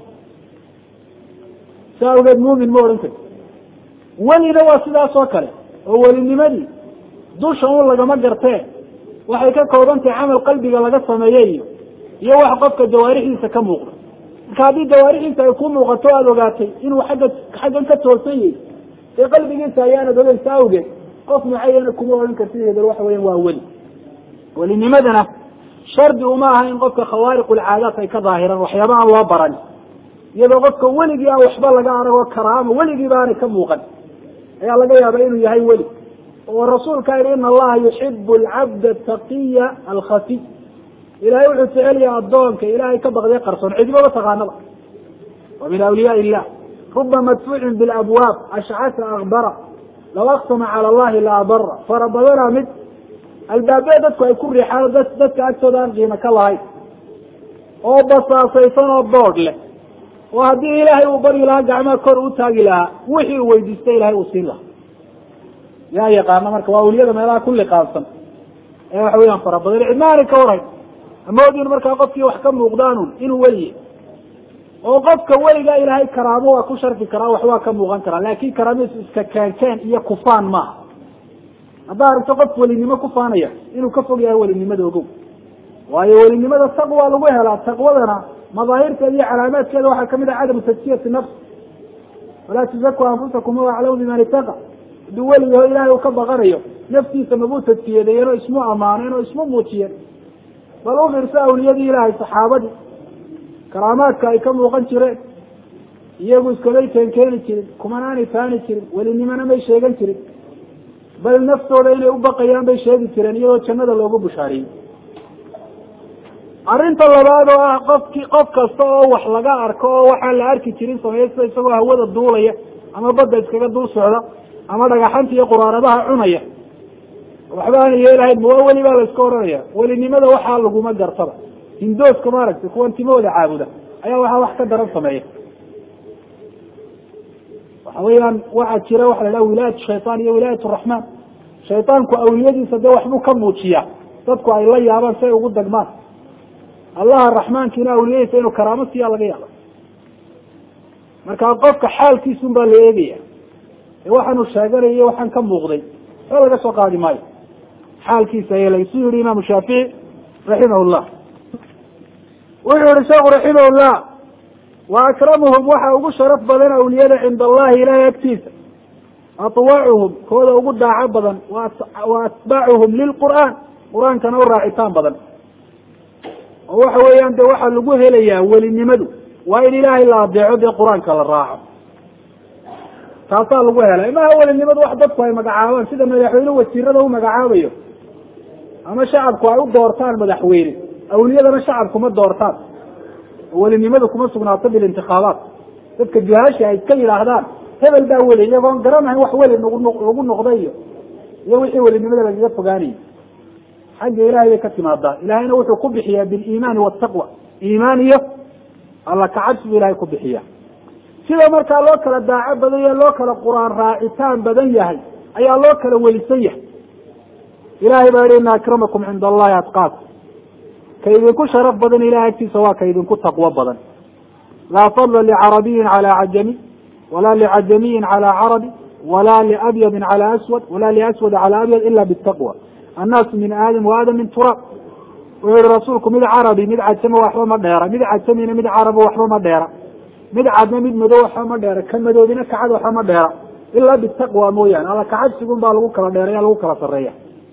saa awgeed mu'min ma odhan kari welina waa sidaas oo kale oo welinimadii dusha un lagama gartee waxay ka kooban tahay camal qalbiga laga sameeyey iyo iyo wax qofka jawaarixiisa ka muuqda marka haddii jawaarixiisa ay ku muuqato aada ogaatay inuu xagga xaggan ka toosan yahay ee qalbigiisa ayaanad ogeyn saa awgeed qof mucayana kuma odhan kartid hebel waxa weyan waa weli welinimadana shardi uma aha in qofka khawaariqulcaadaat ay ka daahiraan waxyaaba aan loo baran iyadoo qofka weligii aan waxba laga aragoo karaama weligiiba aanay ka muuqan ayaa laga yaaba inuu yahay weli oo rasuulka yihi ina allaha yuxibu alcabda ataqiya alkhafiy ilahay wuxuu jecel yahay addoonka ilaahay ka baqday qarsoon cidibaba taqaanaba wa min awliyaa illah ruba madfuucin bilabwaab ashcasa akbara law aqsama cala allahi la abara fara badana mid albaabee dadku ay ku riixaan dad dadka agtooda aan qiimo ka lahayn oo basaasaysan oo boodh leh oo haddii ilaahay uu baryi lahaa gacmaha kor u taagi lahaa wixii uu weydiistay ilahay uu siin lahaa yaa yaqaana marka waa awliyada meelaha ku liqaansan ee waxa weeyaan fara badan cidmaani ka warhay amoodin markaa qofkii wax ka muuqdaanun inuu weliye oo qofka weligaa ilaahay karaamo waa ku sharfi karaa wax waa ka muuqan karaa laakin karaamadiisu iska keenkeen iyo kufaan maaha haddaa aragto qof welinimo kufaanaya inuu ka fog yahay welinimada ogow waayo welinimada taqwa lagu helaa taqwadana madaahirteeda iyo calaamaadkeeda waxaa kamid ah cadamu tazkiyati nafs walaa tuzaku anfusakum huwa aclamu biman itaqa hadduu weligaho ilaahay uu ka baqanayo naftiisa mabuu tadkiyadeeyeen oo ismu amaaneen oo ismu muujiyeen bal u fiirsa awliyadii ilaahay saxaabadii karaamaadka ay ka muuqan jireen iyagu iskamay keenkeeni jirin kumanaanay faani jirin welinimana may sheegan jirin bal naftooda inay u baqayaan bay sheegi jireen iyadoo jannada loogu bushaariyey arrinta labaad oo ah qofki qof kasta oo wax laga arko oo waxaan la arki jirin samaysta isagoo hawada duulaya ama badda iskaga dul socda ama dhagaxanta iyo quraaradaha cunaya waxba aan yeelahayn ma waa weli baa la iska oranaya welinimada waxaa laguma gartaba hindooska maaragtay kuwan timahooda caabuda ayaa waxaa wax ka daran sameeya waxa weeyaan waxaa jira waxa la idhaha wilaayat shaytaan iyo wilaayat raxmaan shaytaanku awliyadiisa dee waxbuu ka muujiyaa dadku ay la yaabaan si ay ugu dagmaan allaha raxmaankiina awliyadiisa inuu karaamo siiyaa laga yaaba marka qofka xaalkiisun baa la eegaya ee waxaanu sheeganayo waxaan ka muuqday oo laga soo qaadi maayo xaalkiisa ayaa laysu yihi imaamu shaafici raximahullah wuxuu yihi sheekhu raximahullah wa akramuhum waxa ugu sharaf badan awliyada cinda allahi ilahay agtiisa atwaacuhum kooda ugu daaco badan wa atbaacuhum lilqur'aan qur-aankana u raacitaan badan oo waxa weeyaan de waxaa lagu helayaa welinimadu waa in ilaahay la adeeco dee qur-aanka la raaco taasaa lagu helay maha welinimadu wax dadku ay magacaabaan sida madaxweyne wasiirada u magacaabayo ama shacabku ay u doortaan madaxweyne awliyadana shacabku ma doortaan welinimadu kuma sugnaato bilintikaabات dadka juhaasha ay ka yidhaahdaan hebel baa weli iyagoon garanahayn wax weli lagu noqday iyo iyo wixii welinimada lagaga fogaanayay xagga ilahay bay ka timaadaa ilahayna wuxuu ku bixiyaa biliimaani wataqwa iimaan iyo alla kacabsi bu ilahay ku bixiya sida markaa loo kala daaco badan yahay loo kala qur-aan raacitaan badan yahay ayaa loo kala welisan yahay ilahay baa yihi ina akramakum cinda allahi atqaakum ka idinku sharaf badan ilahay agtiisa waa ka idinku taqwo badan laa fadla licarabiyin cala cajami walaa licajamiyin cala carabi walaa liabyadin cala aswad walaa liaswad cala abyad ila bitaqwa annaasu min aadam wa aadam min turaab wuxuu yihi rasuulku mid carabi mid cajamo waxba ma dheera mid cajamina mid carabo waxba ma dheera mid cadna mid madow waxba ma dheera ka madoobina kacad waxba ma dheera ilaa bitaqwa mooyaane alla kacabsigun baa lagu kala dheeraya lagu kala sareeya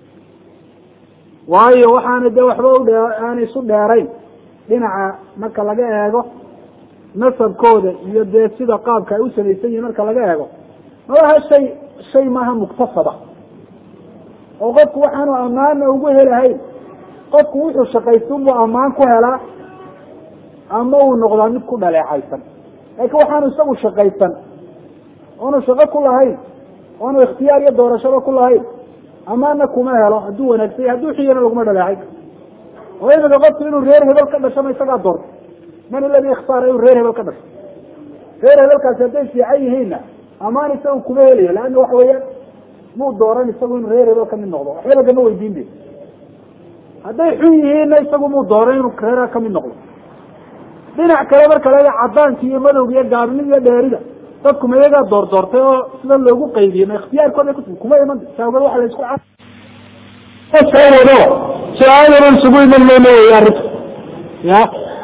waayo waxaana dee waxba udhe aan isu dheerayn dhinaca marka laga eego nasabkooda iyo dee sida qaabka ay u samaysan yihin marka laga eego malaha shay shay maaha muktasaba oo qofku waxaanu ammaana ugu helahayn qofku wuxuu shaqaysan buu ammaan ku helaa ama uu noqdaa mid ku dhaleecaysan laakiin waxaanu isagu shaqaysan oonu shaqo ku lahayn oonu ikhtiyaar iyo doorashaba ku lahayn amaana kuma helo hadduu wanaagsan hadduu xiyana laguma dhaleecay oo imika qofku inuu reer hebel ka dhashama isagaa doorto man aladi ikhtaara inuu reer hebel ka dhasho reer hebelkaasi hadday fiican yihiinna amaan isagu kuma helayo leanna waxa weeyaan muu dooran isagu inuu reer hebel kamid noqdo waxba lagama weydiin be hadday xun yihiinna isagu muu dooran inuu reera kamid noqdo dhinac kale marka laga cadaanki iyo madowga iyo gaabnida iyo dheerida dadku ma iyagaa door doortay oo sida loogu qaybiyey ma ikhtiyaarkooda ku kuma iman saawgeed waxa la isku wado su-aaladan isugu iman mayno wey arrinta ya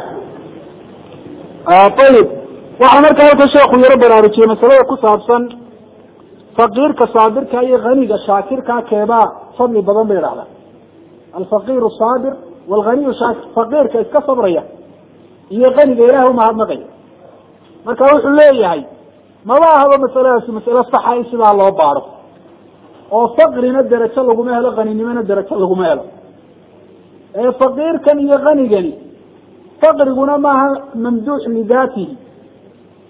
ayib waxaa marka halka sheekhu yaro baraarujiyey masalada ku saabsan faqiirka saabirka iyo haniga shaakirka keebaa fadli badan bay idhahdaa alfaqiru saabir walghaniyu shaakir faqiirka iska sabraya iyo haniga ilaah umahadnaqaya marka wuxuu leeyahay maba ahaba masaladaasi masale saxa in sidaa loo baaro oo faqrina derajo laguma helo haninimona derajo laguma helo ee faqiirkan iyo hanigani faqriguna maaha mamduux lidaatihi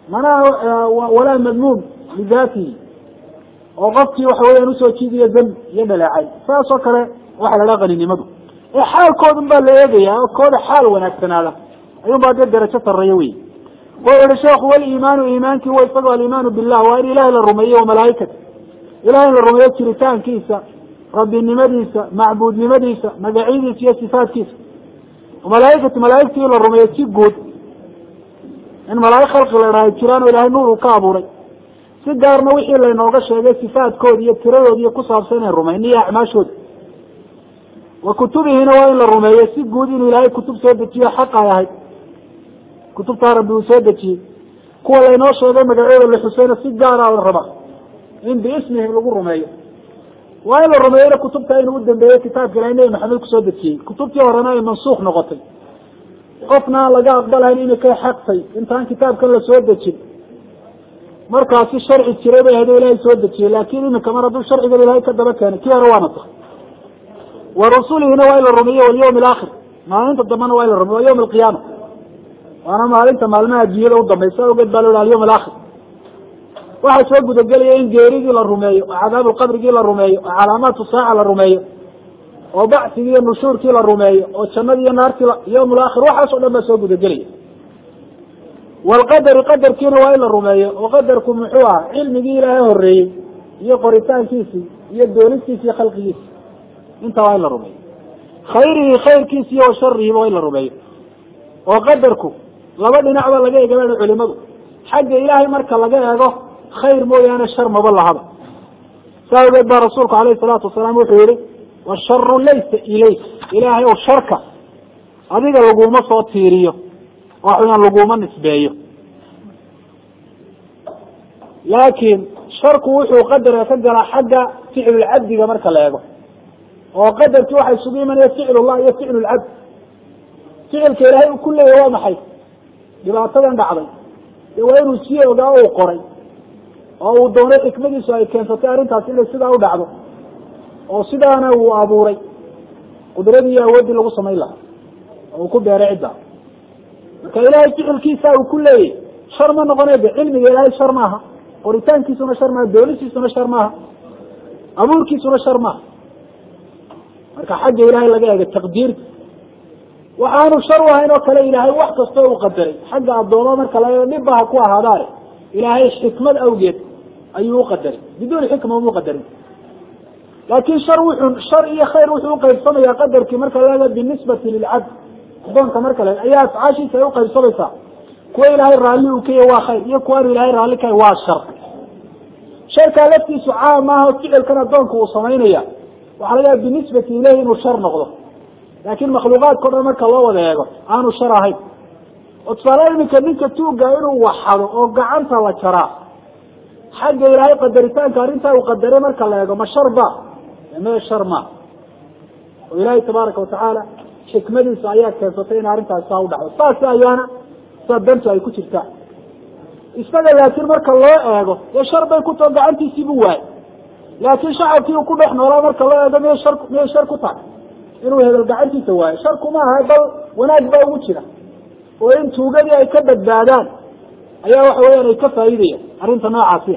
manaa walaa madmuum lidaatihi oo qofkii waxa weeyaan usoo jiidiyo dembi iyo dhaleecay saas oo kale waxa la dhaha qaninimadu ee xaalkoodun baa la eegaya oo kooda xaal wanaagsanaada ayuun baa dee darajo sarreeya wey wuxuu yihi sheekhu waliimaanu iimaankii wa isagoo aliimaanu billah waa in ilahay la rumeeyo wamalaa'ikata ilahay in la rumeeyo jiritaankiisa rabbinimadiisa macbuudnimadiisa magacyadiisa iyo sifaatkiisa malaaikatu malaaigtii la rumeeyo si guud in malaaig khalqi la dhahay jiraan oo ilahay nuur uu ka abuuray si gaarna wixii laynooga sheegay sifaadkooda iyo tiradooda iyo ku saabsan inay rumayno iyo acmaashooda wa kutubihina waa in la rumeeyo si guud inuu ilaahay kutub soo dejiyo xaq ay ahayd kutubtaa rabbi uu soo dejiyey kuwa laynoo sheegay magacyooda la xuseyna si gaara la raba in biismihim lagu rumeeyo waa in la rumeeyona kutubta inuu u dambeeyey kitaabka ilahay nebi maxamed kusoo dejiyey kutubtii horena ay mansuukh noqotay qofna aan laga aqbalahayn inay ka xaqtay intaan kitaabkan la soo dejin markaasi sharci jiray bay hada ilahay soo dejiyey laakin imika mar hadduu sharcigan ilahay ka daba keenay kii hore waana tahay wa rusulihina waa in la rumeeyo walyawm alaakhir maalinta dambena waa in la rumeyo wa yawm alqiyaama waana maalinta maalmaha adduunyada u dambaysa ogeed baa la yihi alyawm alaakhir waxaa soo gudagelaya in geeridii la rumeeyo oo cadaabuulqabrigii la rumeeyo oo calaamaatu saaca la rumeeyo oo bacsigii iyo nushuurkii la rumeeyo oo jannadii iyo naartii yawm alaakhir waxaas o dhan baa soo gudagelaya waalqadari qadarkiina waa in la rumeeyo oo qadarku muxuu ah cilmigii ilaahay horeeyey iyo qoritaankiisii iyo doonistiisi iyo khalqigiisi inta waa in la rumeeyo khayrihi khayrkiisi iyo wa sharihiba waa in la rumeeyo oo qadarku laba dhinac ba laga eegaba culimadu xagga ilaahay marka laga eego khayr mooyaane shar maba lahaba saa ogeed baa rasuulku alayhi salaatu wasalaam wuxuu yihi washaru laysa ilayk ilaahay ow sharka adiga laguma soo tiiriyo waxaan laguma nisbeeyo laakiin sharku wuxuu qadarka ka galaa xagga ficil cabdiga marka la eego oo qadarkii waxay isugu imanaya ficilullah iyo ficilulcabd ficilka ilaahay uu ku leeyahy waa maxay dhibaatadan dhacday dee waa inuu sii ogaa uu qoray oo uu doonay xikmadiisu ay keensatay arrintaasi inay sidaa u dhacdo oo sidaana uu abuuray qudradii iyo awooddii lagu samayn lahaa oo uu ku beeray cidda marka ilaahay ficilkiisa uu ku leeyahy shar ma noqonay de cilmiga ilaahay shar maaha qoritaankiisuna shar maaha doonisiisuna shar maaha abuurkiisuna shar maaha marka xagga ilaahay laga eega taqdiirta waxaanu shar u ahayn oo kale ilaahay wax kastoo uu qadaray xagga addoomo marka la eego dhibba ha ku ahaadaane ilaahay xikmad awgeed ayuu u qadaray biduuni xikma uma qadarin laakin shar wuxuu shar iyo khayr wuxuu uqaybsamayaa qadarkii marka la eego binisbati lilcabd adoonka marka la ayaa afcaashiisa ay uqaybsamaysaa kuwa ilaahay raalli uu kaya waa khayr iyo kuwaanu ilaahay raalli kahay waa shar sharkaa laftiisu caam maaha o ficilkan addoonka uu samaynaya waxaa laga yaaba binisbati ilayhi inuu shar noqdo laakin makhluuqaadka o dhan marka loo wada eego aanu shar ahayn oo tusaale iminka ninka tuuga inuu waxado oo gacanta la jaraa xagga ilaahay qadaritaanka arrintaa uu qadaray marka la eego ma shar ba me shar ma oo ilaahay tabaaraka watacaala xikmadiisa ayaa keensatay in arrintaasi saa u dhacdo saas ayaana saa dantu ay ku jirtaa isaga laakiin marka loo eego dee shar bay ku tao gacantiisii bu waayay laakiin shacabkii uu ku dhex noolaa marka loo eego miyay shar miyay shar ku tahay inuu hebel gacantiisa waayo sharkuma aha bal wanaag baa ugu jira oo in tuugadii ay ka badbaadaan ayaa waxa weeyaan ay ka faa'iidayaan arrinta noocaasiya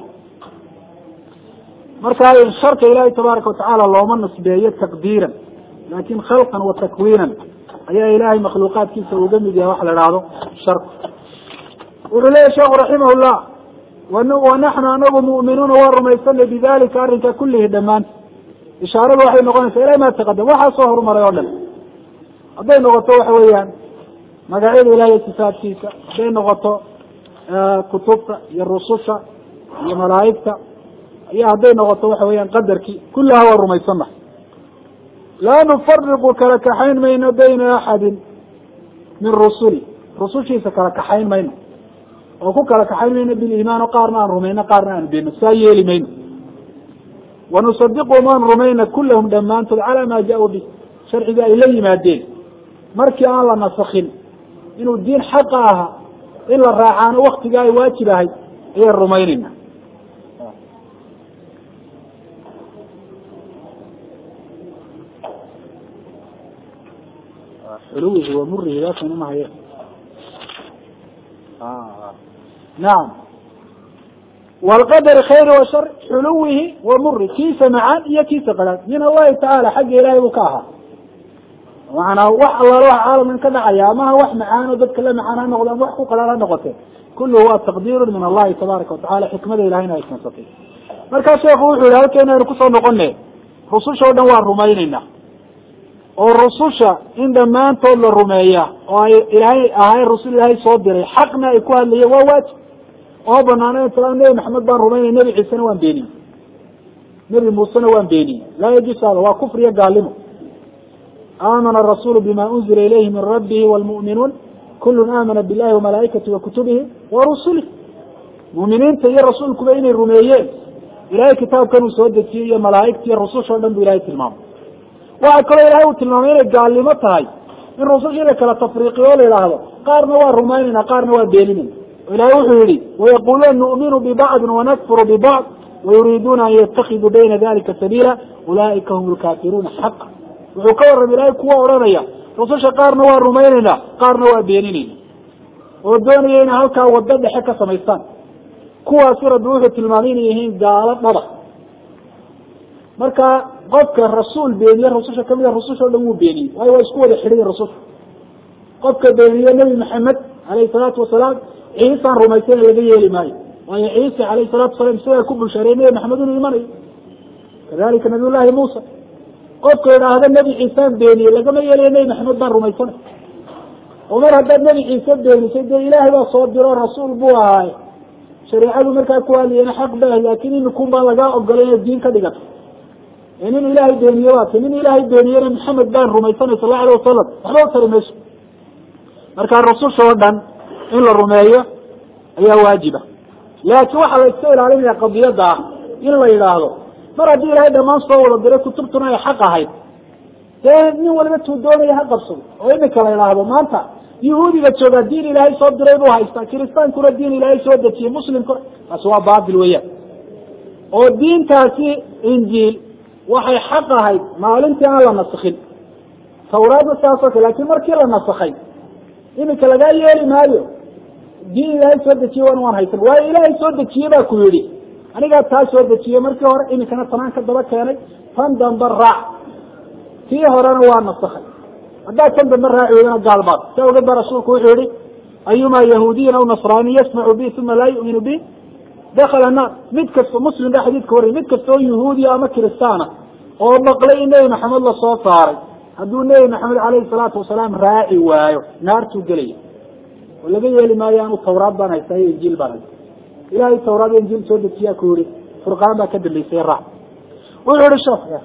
marka sharka ilaahay tabaaraka watacaala looma nisbeeyo taqdiiran laakin khalqan wa takwiinan ayaa ilaahay makhluuqaadkiisa uga mid yahay waxa la ihahdo sharka wuxuu leeyahy sheekhu raximahullah wanaxnu anagu mu'minuuna waa rumaysanay bidalika arrinka kullihi dhamaanta ishaaradu waxay noqonaysaa ilahay ma taqadam waxaa soo horumaray oo dhan hadday noqoto waxa weeyaan magacyada ilahay iyo sifaadkiisa hadday noqoto kutubta iyo rususha iyo malaa'igta iyo hadday noqoto waxa weeyaan qadarkii kullaha waa rumaysana laa nufariqu kala kaxayn mayno bayna axadin min rusuli rusushiisa kala kaxayn mayno oo ku kala kaxayn mayno biliimaan o qaarna aan rumayno qaarna aan beenno saa yeeli mayno wanusadiqhum aan rumayna kullahum dhammaantood calaa maa jaa-u bi sharciga ay la yimaadeen markii aan la nasakin inuu diin xaqa ahaa in la raacaano waktiga ay waajib ahay ayaan rumaynayna xuluwihi wa murihi laakin uma haye نعم والقدر خير وشر حلوه ومر كيس معان هي كيس قلال من الله تعالى حق إلهي بكاها وعنا وح الله روح عالم من كذا عيامها وح معانا وذلك لا معانا نغضان وح قلال نغضان كله هو تقدير من الله تبارك وتعالى حكمة إلهينا يكنسطي مركز شيخ وحول هالكينا يركسوا نقلنا رسوشة ودوار رميننا والرسوشة عندما انتظر الرمية وإلهي أهاي الرسول إلهي صدري حقنا يكون اللي هو وات وابنانا يتلان نبي محمد بن رميني نبي عيسى وان بيني نبي موسى وان بيني لا يجيس هذا وكفر يقالمه آمن الرسول بما أنزل إليه من ربه والمؤمنون كل آمن بالله وملائكته وكتبه ورسله مؤمنين تي الرسول كبين الرميين إلهي كتاب كانوا سودة يا ملائكة الرسول شو عندهم بإلهي تلمام وأكل إلهي وتلمامين قال لي متى الرسول إلى كلا تفريقي ولا هذا قارن والرميين قارن والبيلين إلهي وحيري ويقولون نؤمن ببعض ونكفر ببعض ويريدون أن يتخذوا بين ذلك سبيلا أولئك هم الكافرون حقا وحكور بإلهي كوا ورانيا رسول قارن والرميين قارن والبيلين ودونيين هلكا ودد حكا سميستان كوا سورة بروحة المامين يهين قالت مضى مركا قفك الرسول بيني الرسول كمية الرسول شو لمو بيني وهي ويسكوه لحرية الرسول قفك بيني النبي محمد عليه الصلاة والسلام عيسى رميسين الذي يلي ماي وهي عيسى عليه الصلاة والسلام سوى كب شريني محمد المري كذلك نبي الله موسى قفك هذا النبي عيسى بيني لقم يلي محمد بن رميسين ومر هذا النبي عيسى بيني سيد إلهي وصدر الرسول بوهاي شريعة مركا كوالي أنا حق به لكن إنكم بالغاء أقلين الدين كذا يعني إلهي دينيوات من إلهي دينيوات محمد بن رميسان صلى الله عليه وسلم أحلو ترمش مركا الرسول شهدان إلا الرمية هي واجبة لكن واحد يستويل علينا قضية ضعه إلا إلهه مرة دي إلهي دمان صور الدريك كتبتنا يحقها هيد تاني ولا بتودونا يحق الصور وإنك لا إلهه ما أنت يهودي بتشوف الدين إلهي صوت دريبه هايستا كريستان كل الدين إلهي صوت دتي مسلم كل أسوا بعض الويات والدين تاسي إنجيل وحي حقها هاي ما أنت على نسخين توراة مسافة لكن مركي على نسخين إنك لا جاي يلي مايو دين إلهي صوت دتي وان وان هايستا وإلهي صوت دتي باكوري أنا قاعد تاس صوت دتي مركي ور إنك أنا طبعا كذا كاني فندم برع فيه هرانا وان نسخين هذا كان مرة عيونا قال بعض سوى قد رسولك وحوري أيما يهودي أو نصراني يسمع به ثم لا يؤمن به دخل النار متكس مسلم ده حديث كوري متكس يهودي أو كريستانا ومقلي نبي محمد الله صلى الله عليه وسلم هدو نبي محمد عليه الصلاة والسلام راعي وايو نار تقليه والذي يلي ما يانو التوراة بانا يستهي إنجيل بانا إلهي التوراة إنجيل سودة فيها كوري فرقان با كد اللي يصير راح ويقول الشوف يا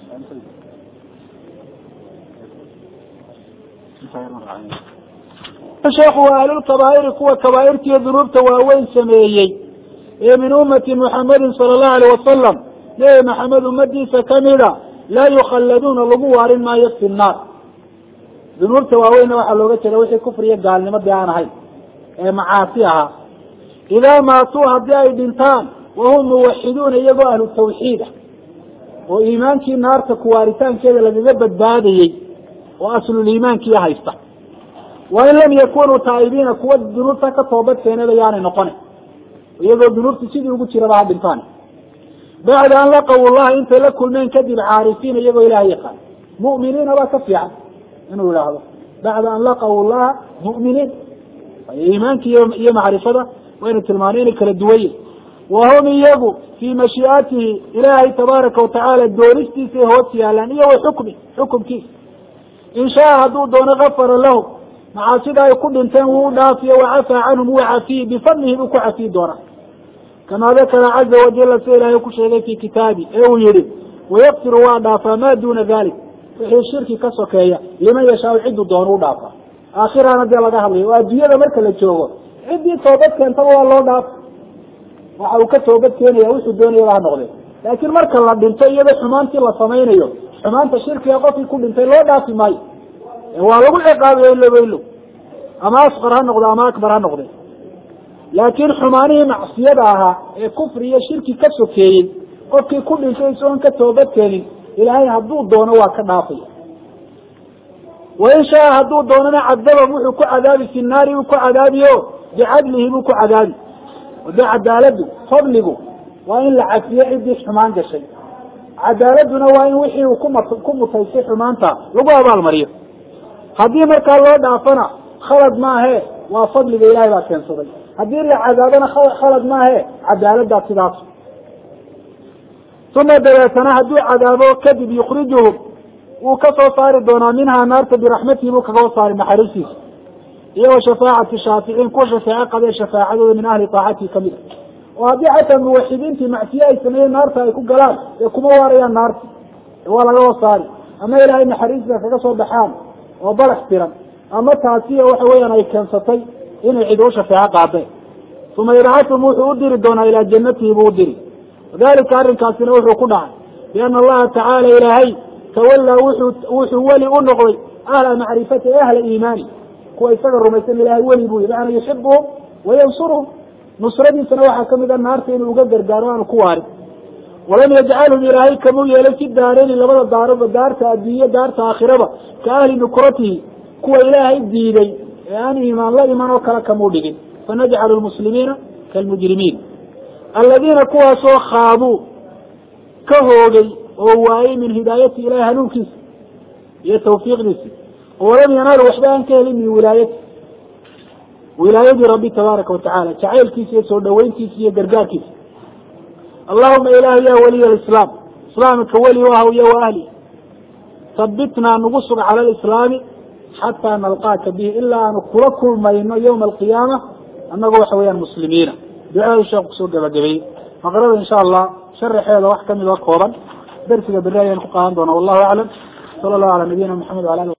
الشيخ وأهل الكبائر كوا كبائر تي ذنوب تواوين سميي من أمة محمد صلى الله عليه وسلم لا محمد أمتي سكملا لا يخلدون لموار ما يكفي النار ذنوب تواوين وحلوغة لوحي كفر يقال لمدي عنها معاصيها إذا ماتوها بأي بنتان وهم موحدون يبقى أهل التوحيد وإيمان كي النار تكوارتان كذا الذي ذبت بهذه وأصل الإيمان كي هايستا وإن لم يكونوا تائبين كوة الذنوب كتوبت كينا يعني نقنع ويقول الذنوب تسيدي وقلت ربها بنتان بعد أن لقوا الله انت لكل من كذب عارفين يقول إلهي قال مؤمنين ولا كفيعا إنه لا هذا بعد أن لقوا الله مؤمنين إيمانك يا معرفة وإن التلمانين كالدوية وهم يجوا في مشيئته إلهي تبارك وتعالى الدورستي سيهوتي علانية وحكمه حكم كيف إن شاهدوا دون غفر له مع سيدا يكون انتهوا نافية وعفى عنهم وعفيه بفضله بكو عفيه دونه كما ذكر عز وجل سيلا يكون شيء في كتابي أو يريد ويغفر وعدا فما دون ذلك وحي الشرك كسوكية لمن يشاء عدو دونه دافع آخرها ندي الله دهر وأجيال مركا لجوه عدي توبتك انتبه الله دافع وحاوك توبتك هنا يوحي الدنيا الله نغضي لكن مركا الله دينتي يبا حمانتي الله صمين يوم حمانت الشرك يقف يكون دينتي الله دافع ماي ولو العقاب يلو بيلو أما أصغرها نغضي أما أكبرها نغضي لكن حمانه معصيتها كفر هي شرك كسوكين قفك كل شيء سواء كتوبتين إلهي هدو دونه وكنافي وإن شاء هدو دوننا عذبه وكو عذابي في النار وكو عذابي بعدله وكو عذابي ودي عدالته فضله وإن لعفية عديش حمان جشي عدالتنا وإن وحي وكم تيسيح حمانتا لقوا أبا المريض هذه مركا الله دعفنا خلد ما هي وفضل بإلهي لا كان صدي هذه اللي عذابنا خلد ما هي عدالة دا صداق ثم دلاتنا هدو عذابه كذب يخرجهم وكفى صار دونا منها نارت برحمته وكفى صار محرسي إيه وشفاعة الشافعين كل شفاعة قد شفاعة من أهل طاعته كمية وهذه حتى الموحدين في معصية سنين نارتها يكون قلال يكون واريا النار ولا لو صار أما إلهي محرسنا فقصوا بحام وضل احترام أما تاسية وحوينا يكنسطي إن العدو شفاعة قاطئ ثم يرعاتهم وحودر الدون إلى جنته بودر وذلك أرن كاسنا وحو قدعا لأن الله تعالى إلهي تولى وحو ولي أنقضي أهل معرفة أهل إيماني كوي سقر رميسان إلهي ولي بوي لأنه يحبهم وينصرهم نصردي سنوحا كمذا النارتين وقدر داروان كواري ولم يجعلهم إلهي كمو يلك الدارين اللي بدا دارب دار تأدية دار تآخرة كأهل نكرته كوي إلهي الديني يعني إيمان الله إيمان وكلا كمو لغين فنجعل المسلمين كالمجرمين الذين كوا سو خابوا كهوغي وهواي من هداية إله نوكس هي توفيق نسي ولم ينال وحدان كهل من ولايته ولاية ربي تبارك وتعالى تعيل كيس يسور دوين كيس يقرقار كيس اللهم إلهي يا ولي الإسلام إسلامك ولي وهو يا وأهلي ثبتنا نقصر على الإسلام حتى نلقاك به إلا أن كل ما يوم القيامة أن نقول حويا المسلمين دعاء الشيخ قصود جبجبي فقرر إن شاء الله شرح هذا وحكم ذا قوضا درسك بالرأي الفقهاء والله أعلم صلى الله على نبينا محمد وعلى آله